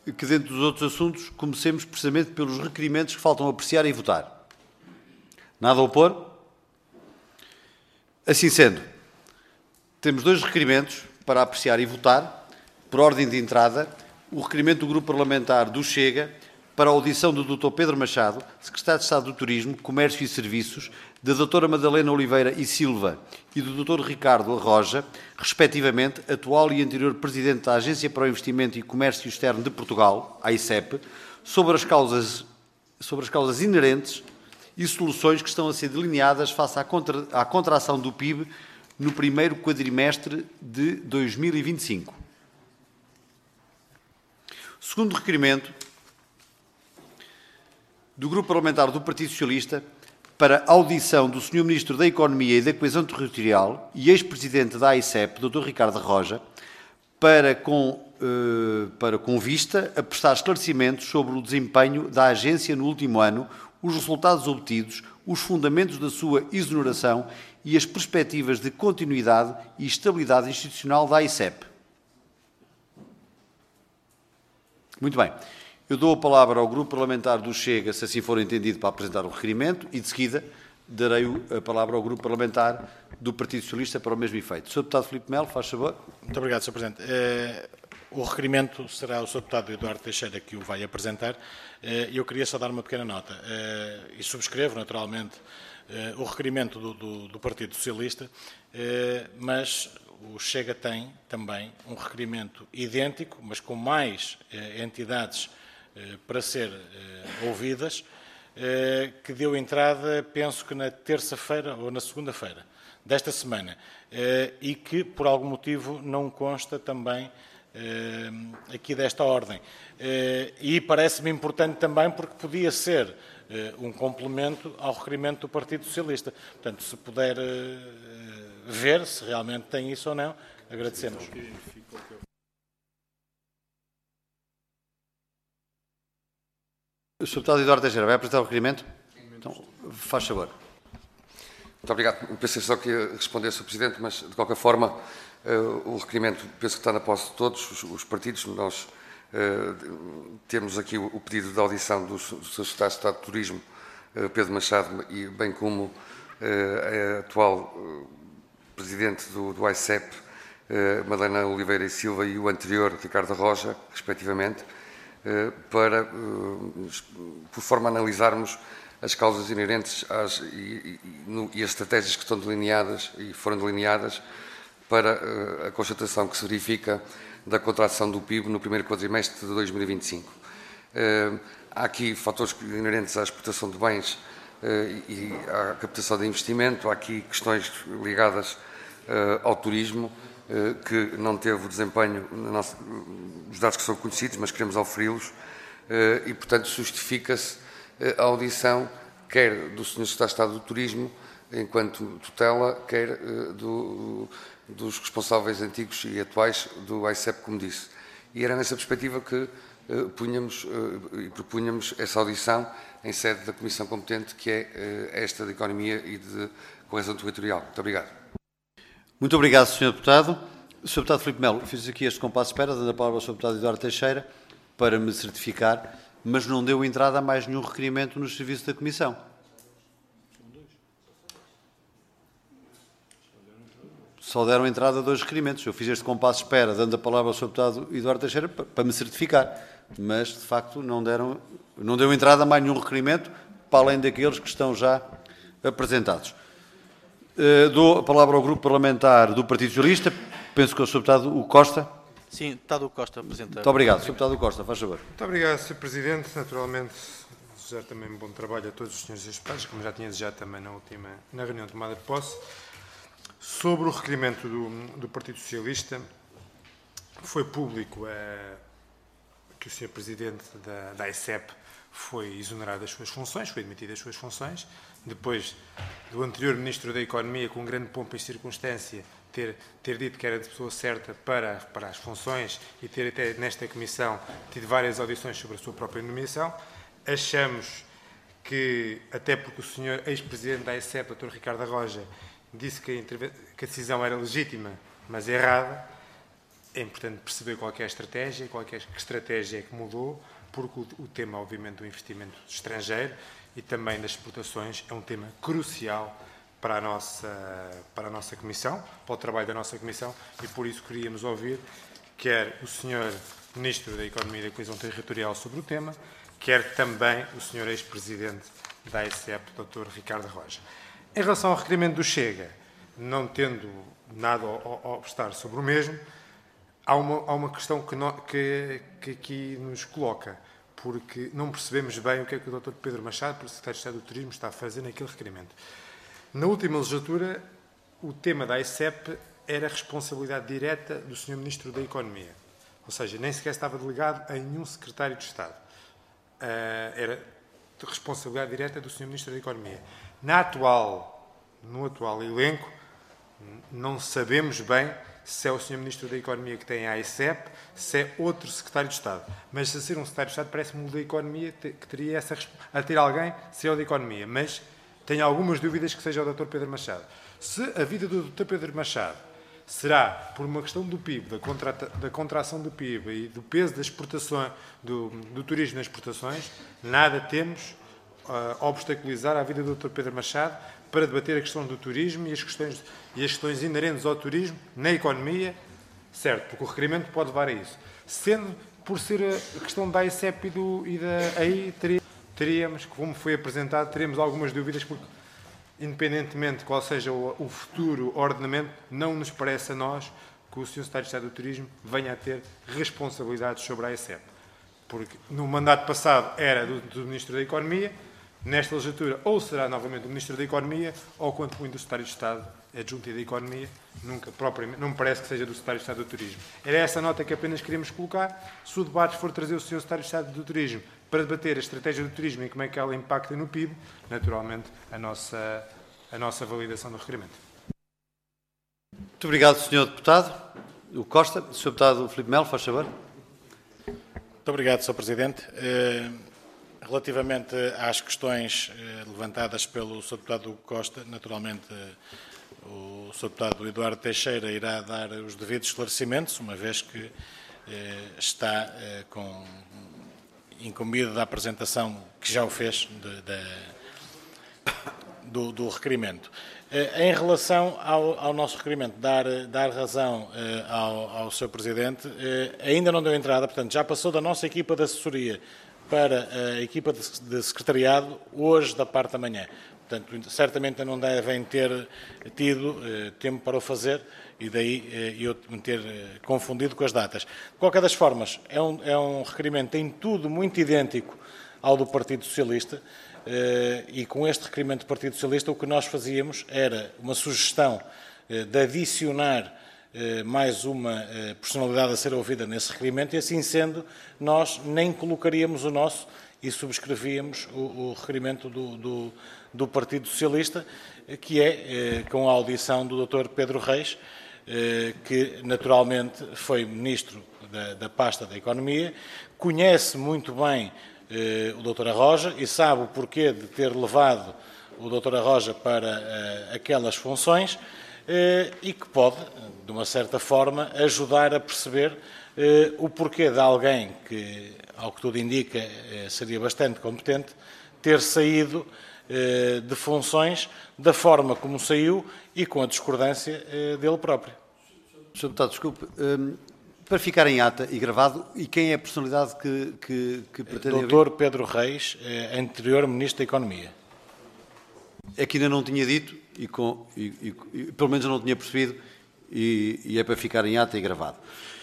que, dentro dos outros assuntos, comecemos precisamente pelos requerimentos que faltam apreciar e votar. Nada a opor? Assim sendo, temos dois requerimentos para apreciar e votar. Por ordem de entrada, o requerimento do Grupo Parlamentar do Chega para a audição do doutor Pedro Machado, Secretário de Estado do Turismo, Comércio e Serviços, da doutora Madalena Oliveira e Silva e do doutor Ricardo Arroja, respectivamente, atual e anterior Presidente da Agência para o Investimento e Comércio Externo de Portugal, a AICEP, sobre as causas, sobre as causas inerentes e soluções que estão a ser delineadas face à, contra, à contração do P I B no primeiro quadrimestre de dois mil e vinte e cinco. Segundo requerimento do Grupo Parlamentar do Partido Socialista para a audição do senhor Ministro da Economia e da Coesão Territorial e ex-presidente da AICEP, doutor Ricardo Arroja, para com, eh, para com vista a prestar esclarecimentos sobre o desempenho da agência no último ano, os resultados obtidos, os fundamentos da sua exoneração e as perspectivas de continuidade e estabilidade institucional da AICEP. Muito bem. Eu dou a palavra ao Grupo Parlamentar do Chega, se assim for entendido, para apresentar o requerimento e, de seguida, darei a palavra ao Grupo Parlamentar do Partido Socialista para o mesmo efeito. senhor Deputado Filipe Melo, faz favor. Muito obrigado, senhor Presidente. Eh, o requerimento será o senhor Deputado Eduardo Teixeira que o vai apresentar. Eh, eu queria só dar uma pequena nota eh, e subscrevo, naturalmente, eh, o requerimento do, do, do Partido Socialista, eh, mas o Chega tem também um requerimento idêntico, mas com mais eh, entidades para ser eh, ouvidas, eh, que deu entrada, penso que na terça-feira ou na segunda-feira desta semana, eh, e que, por algum motivo, não consta também eh, aqui desta ordem. Eh, e parece-me importante também porque podia ser eh, um complemento ao requerimento do Partido Socialista. Portanto, se puder eh, ver se realmente tem isso ou não, agradecemos. O senhor Deputado Eduardo Teixeira vai apresentar o requerimento? Então, faz favor. Muito obrigado. Eu pensei só que ia responder, senhor Presidente, mas, de qualquer forma, uh, o requerimento penso que está na posse de todos os, os partidos. Nós uh, temos aqui o, o pedido de audição do, do senhor Secretário de Estado de Turismo, uh, Pedro Machado, e bem como uh, a atual uh, Presidente do, do AICEP, uh, Madalena Oliveira e Silva, e o anterior, Ricardo Arroja, respectivamente, para, por forma a analisarmos as causas inerentes às, e, e, no, e as estratégias que estão delineadas e foram delineadas para a constatação que se verifica da contração do P I B no primeiro quadrimestre de dois mil e vinte e cinco. Há aqui fatores inerentes à exportação de bens e à captação de investimento, há aqui questões ligadas ao turismo, que não teve o desempenho dos dados que são conhecidos, mas queremos auferi-los, e, portanto, justifica-se a audição, quer do senhor Secretário de Estado do Turismo, enquanto tutela, quer do, dos responsáveis antigos e atuais do AICEP, como disse. E era nessa perspectiva que punhamos e propunhamos essa audição em sede da Comissão competente, que é esta de Economia e de Coesão Territorial. Muito obrigado. Muito obrigado, senhor Deputado. senhor Deputado Filipe Melo, fiz aqui este compasso de espera, dando a palavra ao senhor Deputado Eduardo Teixeira para me certificar, mas não deu entrada a mais nenhum requerimento nos serviços da Comissão. Só deram entrada a dois requerimentos. Eu fiz este compasso de espera, dando a palavra ao senhor Deputado Eduardo Teixeira para, para me certificar, mas, de facto, não, deram, não deu entrada a mais nenhum requerimento, para além daqueles que estão já apresentados. Uh, dou a palavra ao Grupo Parlamentar do Partido Socialista. Penso que é o senhor Deputado Costa. Sim, Deputado Costa apresenta. Muito obrigado. senhor Deputado Costa, faz favor. Muito obrigado, senhor Presidente. Naturalmente, desejar também um bom trabalho a todos os senhores deputados, como já tinha desejado também na última na reunião de tomada de posse. Sobre o requerimento do, do Partido Socialista, foi público eh, que o senhor Presidente da, da AICEP foi exonerado das suas funções, foi demitido das suas funções, depois do anterior Ministro da Economia, com grande pompa e circunstância, ter, ter dito que era a pessoa certa para, para as funções e ter até nesta Comissão tido várias audições sobre a sua própria nomeação. Achamos que, até porque o senhor ex-presidente da AICEP, doutor Ricardo Arroja, disse que a, que a decisão era legítima, mas errada, é importante perceber qual é a estratégia, qual é que estratégia é que mudou, porque o, o tema, obviamente, do investimento estrangeiro e também das exportações é um tema crucial para a nossa, para a nossa Comissão, para o trabalho da nossa Comissão, e por isso queríamos ouvir quer o senhor Ministro da Economia e da Coesão Territorial sobre o tema, quer também o senhor ex-presidente da A I C E P, doutor Ricardo Roja. Em relação ao requerimento do Chega, não tendo nada a obstar sobre o mesmo, há uma, há uma questão que, no, que, que aqui nos coloca, porque não percebemos bem o que é que o doutor Pedro Machado, o secretário de Estado do Turismo, está a fazer naquele requerimento. Na última legislatura, o tema da A I C E P era responsabilidade direta do senhor Ministro da Economia. Ou seja, nem sequer estava delegado a nenhum secretário de Estado. Uh, era responsabilidade direta do senhor Ministro da Economia. Na atual, no atual elenco, não sabemos bem se é o senhor Ministro da Economia que tem a I C E P, se é outro secretário de Estado. Mas se ser um secretário de Estado, parece-me o da Economia que teria essa a ter alguém, se é o da Economia. Mas tenho algumas dúvidas que seja o doutor Pedro Machado. Se a vida do doutor Pedro Machado será por uma questão do P I B, da, contra, da contração do P I B e do peso das exportações, do, do turismo nas exportações, nada temos a uh, obstaculizar a vida do doutor Pedro Machado para debater a questão do turismo e as questões, e as questões inerentes ao turismo na economia, certo, porque o requerimento pode levar a isso. Sendo por ser a questão da A I C E P e, do, e da A I, teríamos, como foi apresentado, teremos algumas dúvidas, porque independentemente de qual seja o, o futuro ordenamento, não nos parece a nós que o senhor Secretário de Estado do Turismo venha a ter responsabilidades sobre a A I C E P. Porque no mandato passado era do, do Ministro da Economia, nesta legislatura ou será novamente o Ministro da Economia, ou quanto muito do Secretário de Estado adjunto da Economia, nunca propriamente, não me parece que seja do Secretário de Estado do Turismo. Era essa nota que apenas queríamos colocar. Se o debate for trazer o senhor Secretário de Estado do Turismo para debater a estratégia do turismo e como é que ela impacta no P I B, naturalmente, a nossa, a nossa validação do requerimento. Muito obrigado, senhor Deputado. O Costa, senhor Deputado Filipe Melo, faz favor. Muito obrigado, senhor Presidente. Relativamente às questões levantadas pelo senhor Deputado Costa, naturalmente o senhor Deputado Eduardo Teixeira irá dar os devidos esclarecimentos, uma vez que está com incumbido da apresentação que já o fez de, de, do, do requerimento. Em relação ao, ao nosso requerimento, dar, dar razão ao, ao senhor Presidente, ainda não deu entrada, portanto, já passou da nossa equipa de assessoria para a equipa de, de secretariado hoje da parte da manhã. Portanto, certamente não devem ter tido eh, tempo para o fazer e daí eh, eu me ter eh, confundido com as datas. De qualquer das formas, é um, é um requerimento em tudo muito idêntico ao do Partido Socialista eh, e com este requerimento do Partido Socialista o que nós fazíamos era uma sugestão eh, de adicionar eh, mais uma eh, personalidade a ser ouvida nesse requerimento e assim sendo nós nem colocaríamos o nosso e subscrevíamos o, o requerimento do, do, do Partido Socialista, que é eh, com a audição do doutor Pedro Reis, eh, que naturalmente foi Ministro da, da pasta da Economia, conhece muito bem eh, o doutor Arroja e sabe o porquê de ter levado o doutor Arroja para eh, aquelas funções eh, e que pode, de uma certa forma, ajudar a perceber eh, o porquê de alguém que, ao que tudo indica, eh, seria bastante competente, ter saído eh, de funções da forma como saiu e com a discordância eh, dele próprio. senhor Deputado, desculpe, um, para ficar em ata e gravado, e quem é a personalidade que, que, que pretende... doutor Pedro Reis, eh, anterior Ministro da Economia. É que ainda não tinha dito, e, com, e, e, e pelo menos eu não tinha percebido, e, e é para ficar em ata e gravado.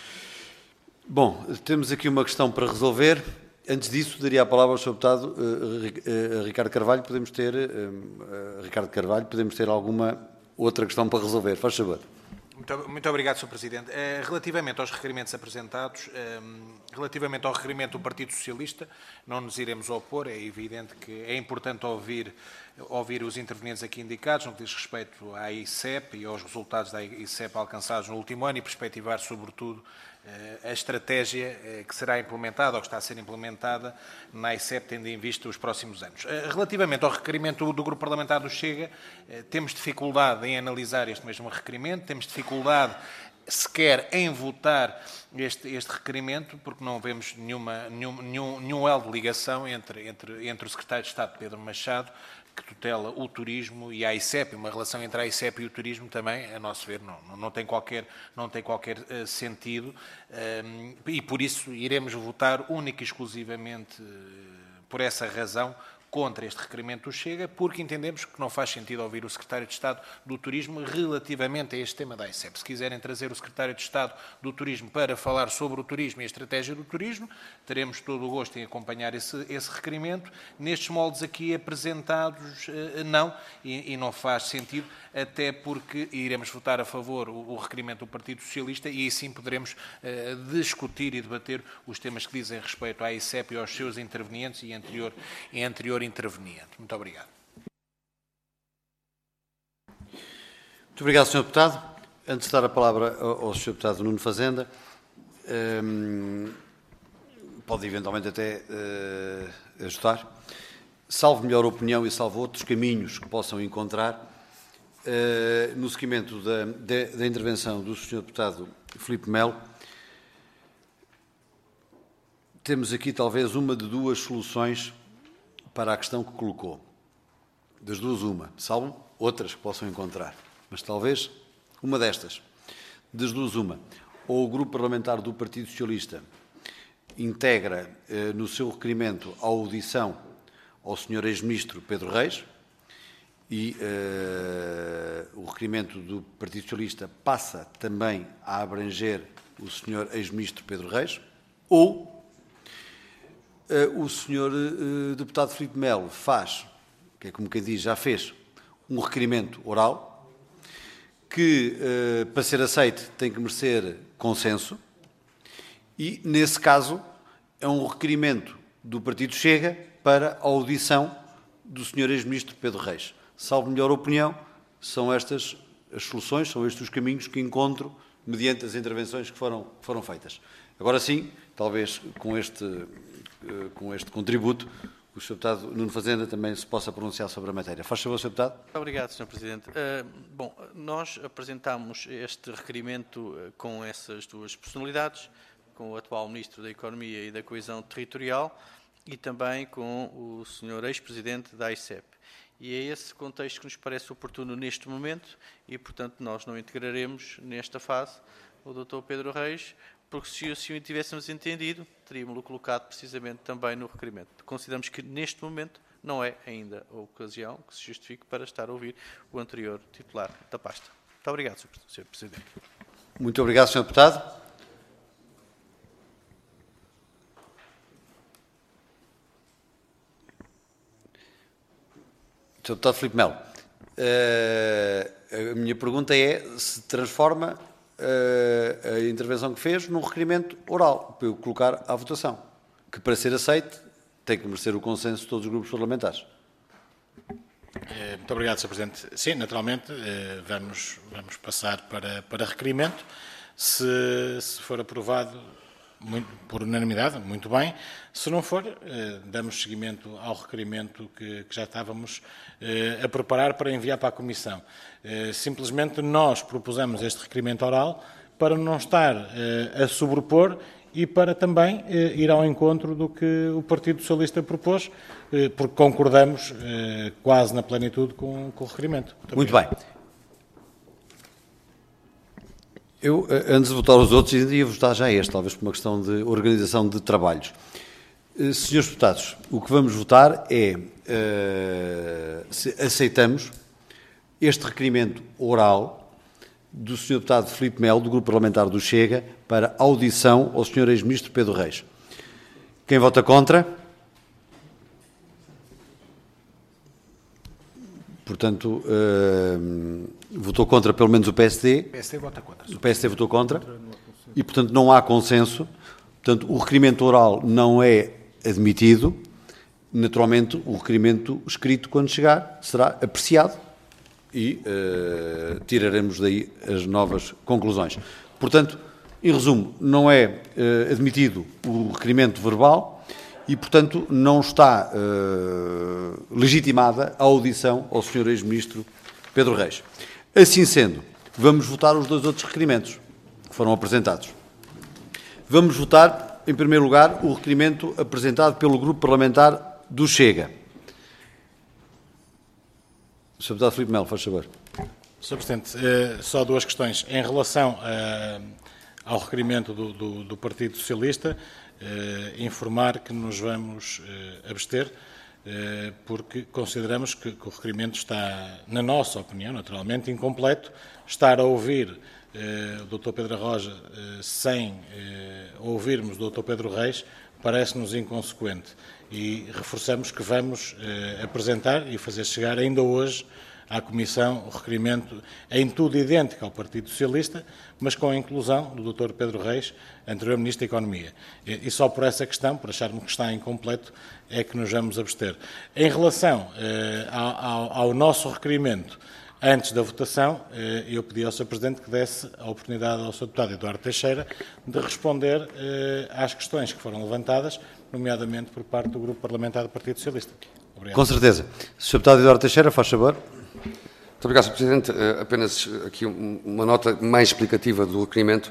Bom, temos aqui uma questão para resolver. Antes disso, daria a palavra ao senhor Deputado uh, uh, Ricardo Carvalho. Podemos ter, uh, uh, Ricardo Carvalho, podemos ter alguma outra questão para resolver. Faz favor. Muito, muito obrigado, senhor Presidente. Uh, relativamente aos requerimentos apresentados, uh, relativamente ao requerimento do Partido Socialista, não nos iremos opor. É evidente que é importante ouvir, ouvir os intervenientes aqui indicados, no que diz respeito à I C E P e aos resultados da I C E P alcançados no último ano e perspectivar, sobretudo, a estratégia que será implementada ou que está a ser implementada na I C E P, tendo em vista os próximos anos. Relativamente ao requerimento do Grupo Parlamentar do Chega, temos dificuldade em analisar este mesmo requerimento, temos dificuldade sequer em votar este, este requerimento, porque não vemos nenhuma, nenhum, nenhum, nenhum elo de ligação entre, entre, entre o Secretário de Estado, Pedro Machado, que tutela o turismo, e a AICEP, uma relação entre a AICEP e o turismo também, a nosso ver, não, não tem qualquer, não tem qualquer uh, sentido, um, e por isso iremos votar única e exclusivamente uh, por essa razão contra este requerimento do Chega, porque entendemos que não faz sentido ouvir o Secretário de Estado do Turismo relativamente a este tema da AICEP. Se quiserem trazer o Secretário de Estado do Turismo para falar sobre o turismo e a estratégia do turismo, teremos todo o gosto em acompanhar esse, esse requerimento. Nestes moldes aqui apresentados, não, e, e não faz sentido, até porque iremos votar a favor o, o requerimento do Partido Socialista e aí sim poderemos uh, discutir e debater os temas que dizem respeito à AICEP e aos seus intervenientes e anterior, e anterior interveniente. Muito obrigado. Muito obrigado, senhor Deputado. Antes de dar a palavra ao, ao senhor Deputado Nuno Fazenda, um, pode eventualmente até uh, ajudar. Salvo melhor opinião e salvo outros caminhos que possam encontrar, uh, no seguimento da, da, da intervenção do senhor Deputado Filipe Melo, temos aqui talvez uma de duas soluções para a questão que colocou. Das duas, uma. Salvo outras que possam encontrar. Mas talvez uma destas. Das duas, uma. Ou o Grupo Parlamentar do Partido Socialista integra eh, no seu requerimento a audição ao senhor ex-ministro Pedro Reis e eh, o requerimento do Partido Socialista passa também a abranger o senhor ex-ministro Pedro Reis, ou o senhor uh, deputado Filipe Melo faz, que é como quem diz, já fez, um requerimento oral, que, uh, para ser aceito, tem que merecer consenso, e, nesse caso, é um requerimento do Partido Chega para a audição do senhor ex-ministro Pedro Reis. Salvo melhor opinião, são estas as soluções, são estes os caminhos que encontro mediante as intervenções que foram, foram feitas. Agora sim, talvez com este... com este contributo, o senhor Deputado Nuno Fazenda também se possa pronunciar sobre a matéria. Faz favor, senhor Deputado. Muito obrigado, senhor Presidente. Uh, bom, nós apresentámos este requerimento com essas duas personalidades, com o atual Ministro da Economia e da Coesão Territorial e também com o senhor ex-Presidente da AICEP. E é esse contexto que nos parece oportuno neste momento e, portanto, nós não integraremos nesta fase o doutor Pedro Reis, porque se assim o tivéssemos entendido, teríamos-lo colocado precisamente também no requerimento. Consideramos que neste momento não é ainda a ocasião que se justifique para estar a ouvir o anterior titular da pasta. Muito obrigado, senhor Presidente. Muito obrigado, senhor Deputado. senhor Deputado Filipe Melo, a minha pergunta é se transforma a intervenção que fez num requerimento oral, para eu colocar à votação, que para ser aceite tem que merecer o consenso de todos os grupos parlamentares. Muito obrigado, senhor Presidente. Sim, naturalmente, vamos, vamos passar para, para requerimento. Se, se for aprovado muito, por unanimidade, muito bem. Se não for, damos seguimento ao requerimento que, que já estávamos a preparar para enviar para a Comissão. Simplesmente nós propusemos este requerimento oral para não estar a sobrepor e para também ir ao encontro do que o Partido Socialista propôs, porque concordamos quase na plenitude com, com o requerimento. Muito, Muito bem. Eu, antes de votar os outros, ainda ia votar já este, talvez por uma questão de organização de trabalhos. Senhores deputados, o que vamos votar é uh, se aceitamos este requerimento oral do senhor deputado Filipe Melo, do Grupo Parlamentar do Chega, para audição ao senhor ex-ministro Pedro Reis. Quem vota contra? Portanto, uh, votou contra pelo menos o P S D. O P S D vota contra. O P S D votou contra. E, portanto, não há consenso. Portanto, o requerimento oral não é admitido. Naturalmente, o requerimento escrito, quando chegar, será apreciado e uh, tiraremos daí as novas conclusões. Portanto, em resumo, não é uh, admitido o requerimento verbal e, portanto, não está uh, legitimada a audição ao senhor ex-ministro Pedro Reis. Assim sendo, vamos votar os dois outros requerimentos. que foram apresentados. Vamos votar, em primeiro lugar, o requerimento apresentado pelo Grupo Parlamentar do Chega. senhor Deputado Filipe Melo, faz favor. senhor Presidente, só duas questões. Em relação ao requerimento do, do, do Partido Socialista, informar que nos vamos abster, porque consideramos que, que o requerimento está, na nossa opinião, naturalmente, incompleto. Estar a ouvir o doutor Pedro Arroja sem ouvirmos o doutor Pedro Reis parece-nos inconsequente. E reforçamos que vamos apresentar e fazer chegar ainda hoje à Comissão o requerimento em tudo idêntico ao Partido Socialista, mas com a inclusão do doutor Pedro Reis, anterior Ministro da Economia. E só por essa questão, por acharmos que está incompleto, é que nos vamos abster. Em relação eh, ao, ao nosso requerimento, antes da votação, eh, eu pedi ao senhor Presidente que desse a oportunidade ao senhor Deputado Eduardo Teixeira de responder eh, às questões que foram levantadas, nomeadamente por parte do Grupo Parlamentar do Partido Socialista. Obrigado. Com certeza. senhor Deputado Eduardo Teixeira, faz favor. Muito obrigado, senhor Presidente. Apenas aqui uma nota mais explicativa do requerimento.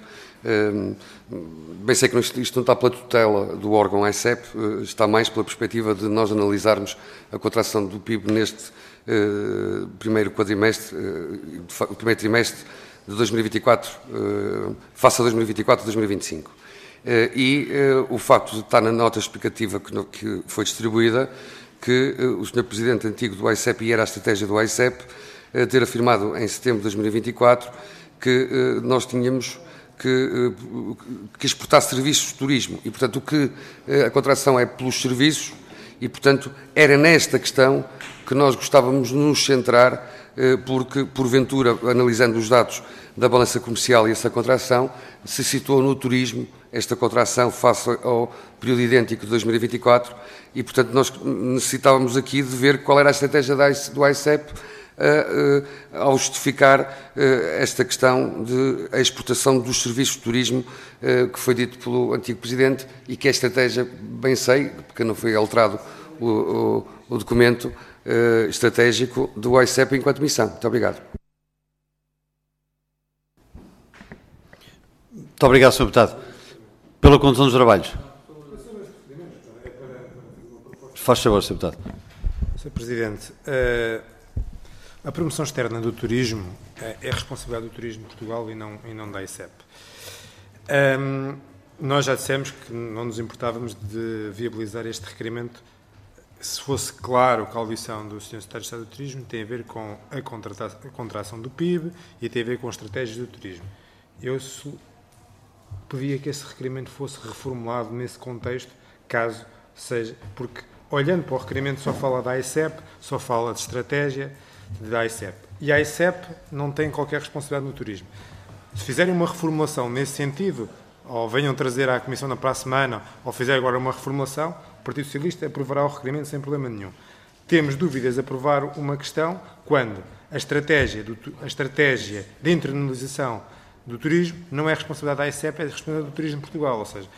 Bem sei que isto não está pela tutela do órgão A I C E P, está mais pela perspectiva de nós analisarmos a contração do P I B neste primeiro quadrimestre, o primeiro trimestre de dois mil e vinte e quatro, face a dois mil e vinte e quatro e dois mil e vinte e cinco. E o facto de estar na nota explicativa que foi distribuída, que o senhor Presidente antigo do A I C E P, e era a estratégia do A I C E P, ter afirmado em setembro de dois mil e vinte e quatro que nós tínhamos que, que exportar serviços de turismo e, portanto, o que a contração é pelos serviços e, portanto, era nesta questão que nós gostávamos de nos centrar, porque, porventura, analisando os dados da balança comercial e essa contração, se situou no turismo esta contração face ao período idêntico de dois mil e vinte e quatro e, portanto, nós necessitávamos aqui de ver qual era a estratégia do A I C E P Uh, uh, ao justificar uh, esta questão de a exportação dos serviços de turismo uh, que foi dito pelo antigo Presidente e que é a estratégia, bem sei, porque não foi alterado o, o, o documento uh, estratégico do A I C E P enquanto missão. Muito obrigado. Muito obrigado, senhor Deputado. Pela condução dos trabalhos. Faz favor, senhor Deputado. senhor Presidente, uh... a promoção externa do turismo é responsabilidade do Turismo de Portugal e não, e não da A I C E P. Um, nós já dissemos que não nos importávamos de viabilizar este requerimento se fosse claro que a audição do senhor Secretário de Estado do Turismo tem a ver com a, a contração do P I B e tem a ver com estratégias do turismo. Eu pedia que esse requerimento fosse reformulado nesse contexto, caso seja, porque olhando para o requerimento só fala da A I C E P, só fala de estratégia da A I C E P. E a A I C E P não tem qualquer responsabilidade no turismo. Se fizerem uma reformulação nesse sentido, ou venham trazer à Comissão na próxima semana, ou fizerem agora uma reformulação, o Partido Socialista aprovará o requerimento sem problema nenhum. Temos dúvidas de aprovar uma questão quando a estratégia, do, a estratégia de internalização do turismo não é responsabilidade da A I C E P, é responsabilidade do Turismo de Portugal. Ou seja,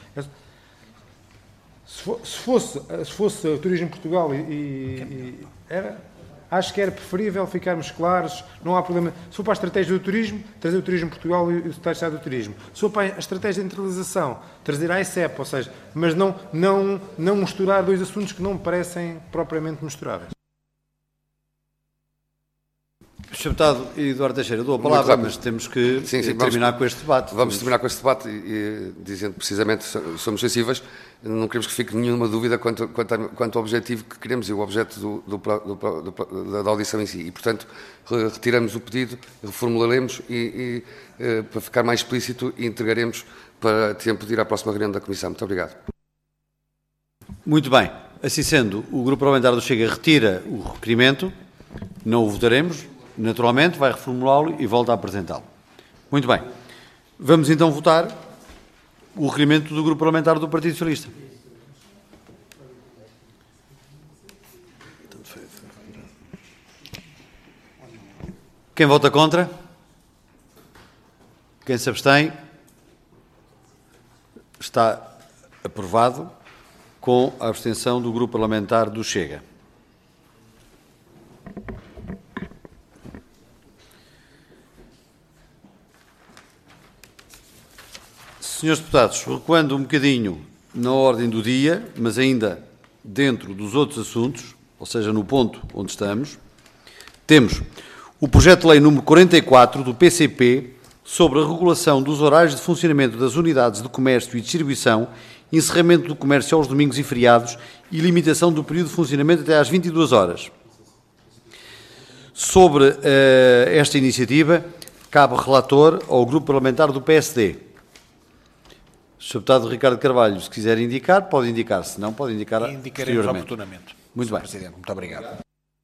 se fosse, se fosse o Turismo de Portugal e, e era... Acho que era preferível ficarmos claros, não há problema. Se for para a estratégia do turismo, trazer o Turismo de Portugal e o Secretário de Estado do Turismo. Se for para a estratégia de internalização, trazer a A I C E P, ou seja, mas não, não, não misturar dois assuntos que não me parecem propriamente misturáveis. senhor Deputado Eduardo Teixeira, dou a palavra, mas temos que sim, sim, terminar vamos, com este debate. Vamos terminar com este debate e, e dizendo precisamente somos sensíveis, não queremos que fique nenhuma dúvida quanto, quanto, quanto ao objetivo que queremos e o objeto do, do, do, do, da audição em si. E, portanto, retiramos o pedido, reformularemos e, e para ficar mais explícito, e entregaremos para tempo de ir à próxima reunião da Comissão. Muito obrigado. Muito bem. Assim sendo, o Grupo Parlamentar do Chega retira o requerimento, não o votaremos. Naturalmente, vai reformulá-lo e volta a apresentá-lo. Muito bem. Vamos então votar o requerimento do Grupo Parlamentar do Partido Socialista. Quem vota contra? Quem se abstém? Está aprovado com a abstenção do Grupo Parlamentar do Chega. Senhores deputados, recuando um bocadinho na ordem do dia, mas ainda dentro dos outros assuntos, ou seja, no ponto onde estamos, temos o projeto de lei número quarenta e quatro do P C P sobre a regulação dos horários de funcionamento das unidades de comércio e distribuição, encerramento do comércio aos domingos e feriados e limitação do período de funcionamento até às vinte e duas horas. Sobre uh, esta iniciativa, cabe relator ao Grupo Parlamentar do P S D. senhor Deputado Ricardo Carvalho, se quiser indicar, pode indicar, se não, pode indicar Indicaremos oportunamente. Muito bem. Presidente, muito obrigado.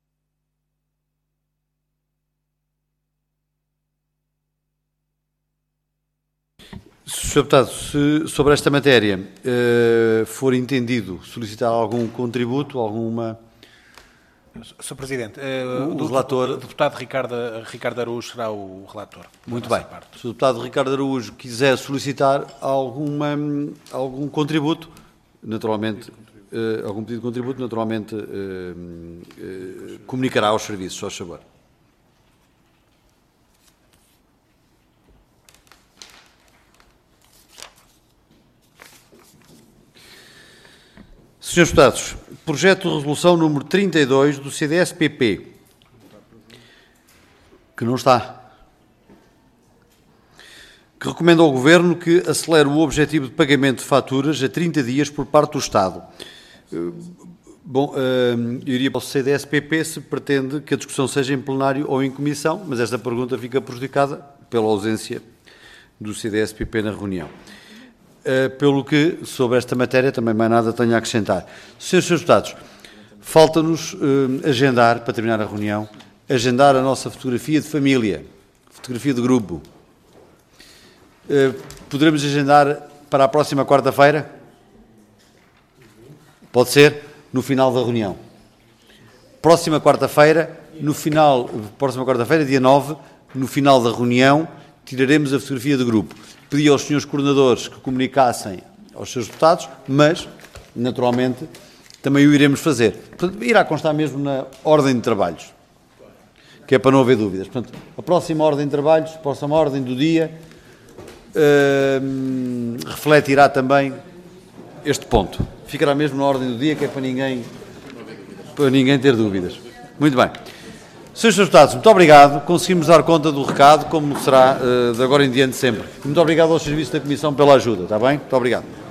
senhor Deputado, se sobre esta matéria uh, for entendido solicitar algum contributo, alguma... senhor Presidente, uh, o do, relator... o deputado Ricardo, Ricardo Araújo será o relator. Muito bem. Se o deputado Ricardo Araújo quiser solicitar alguma, algum contributo, naturalmente, uh, algum pedido de contributo, naturalmente uh, uh, comunicará aos serviços, só favor. Senhores deputados, projeto de resolução número trinta e dois do C D S P P, que não está, que recomenda ao Governo que acelere o objetivo de pagamento de faturas a trinta dias por parte do Estado. Bom, eu iria para o C D S P P se pretende que a discussão seja em plenário ou em comissão, mas esta pergunta fica prejudicada pela ausência do C D S P P na reunião. Uh, pelo que, sobre esta matéria, também mais nada tenho a acrescentar. Senhores deputados, falta-nos uh, agendar, para terminar a reunião, agendar a nossa fotografia de família, fotografia de grupo. Uh, poderemos agendar para a próxima quarta-feira? Pode ser? No final da reunião. Próxima quarta-feira, no final, próxima quarta-feira, dia nove, no final da reunião, tiraremos a fotografia de grupo. Pedi aos senhores coordenadores que comunicassem aos seus deputados, mas, naturalmente, também o iremos fazer. Portanto, irá constar mesmo na ordem de trabalhos, que é para não haver dúvidas. Portanto, a próxima ordem de trabalhos, a próxima ordem do dia, uh, refletirá também este ponto. Ficará mesmo na ordem do dia, que é para ninguém, para ninguém ter dúvidas. Muito bem. Senhores deputados, muito obrigado. Conseguimos dar conta do recado, como será uh, de agora em diante sempre. Muito obrigado aos serviços da Comissão pela ajuda, está bem? Muito obrigado.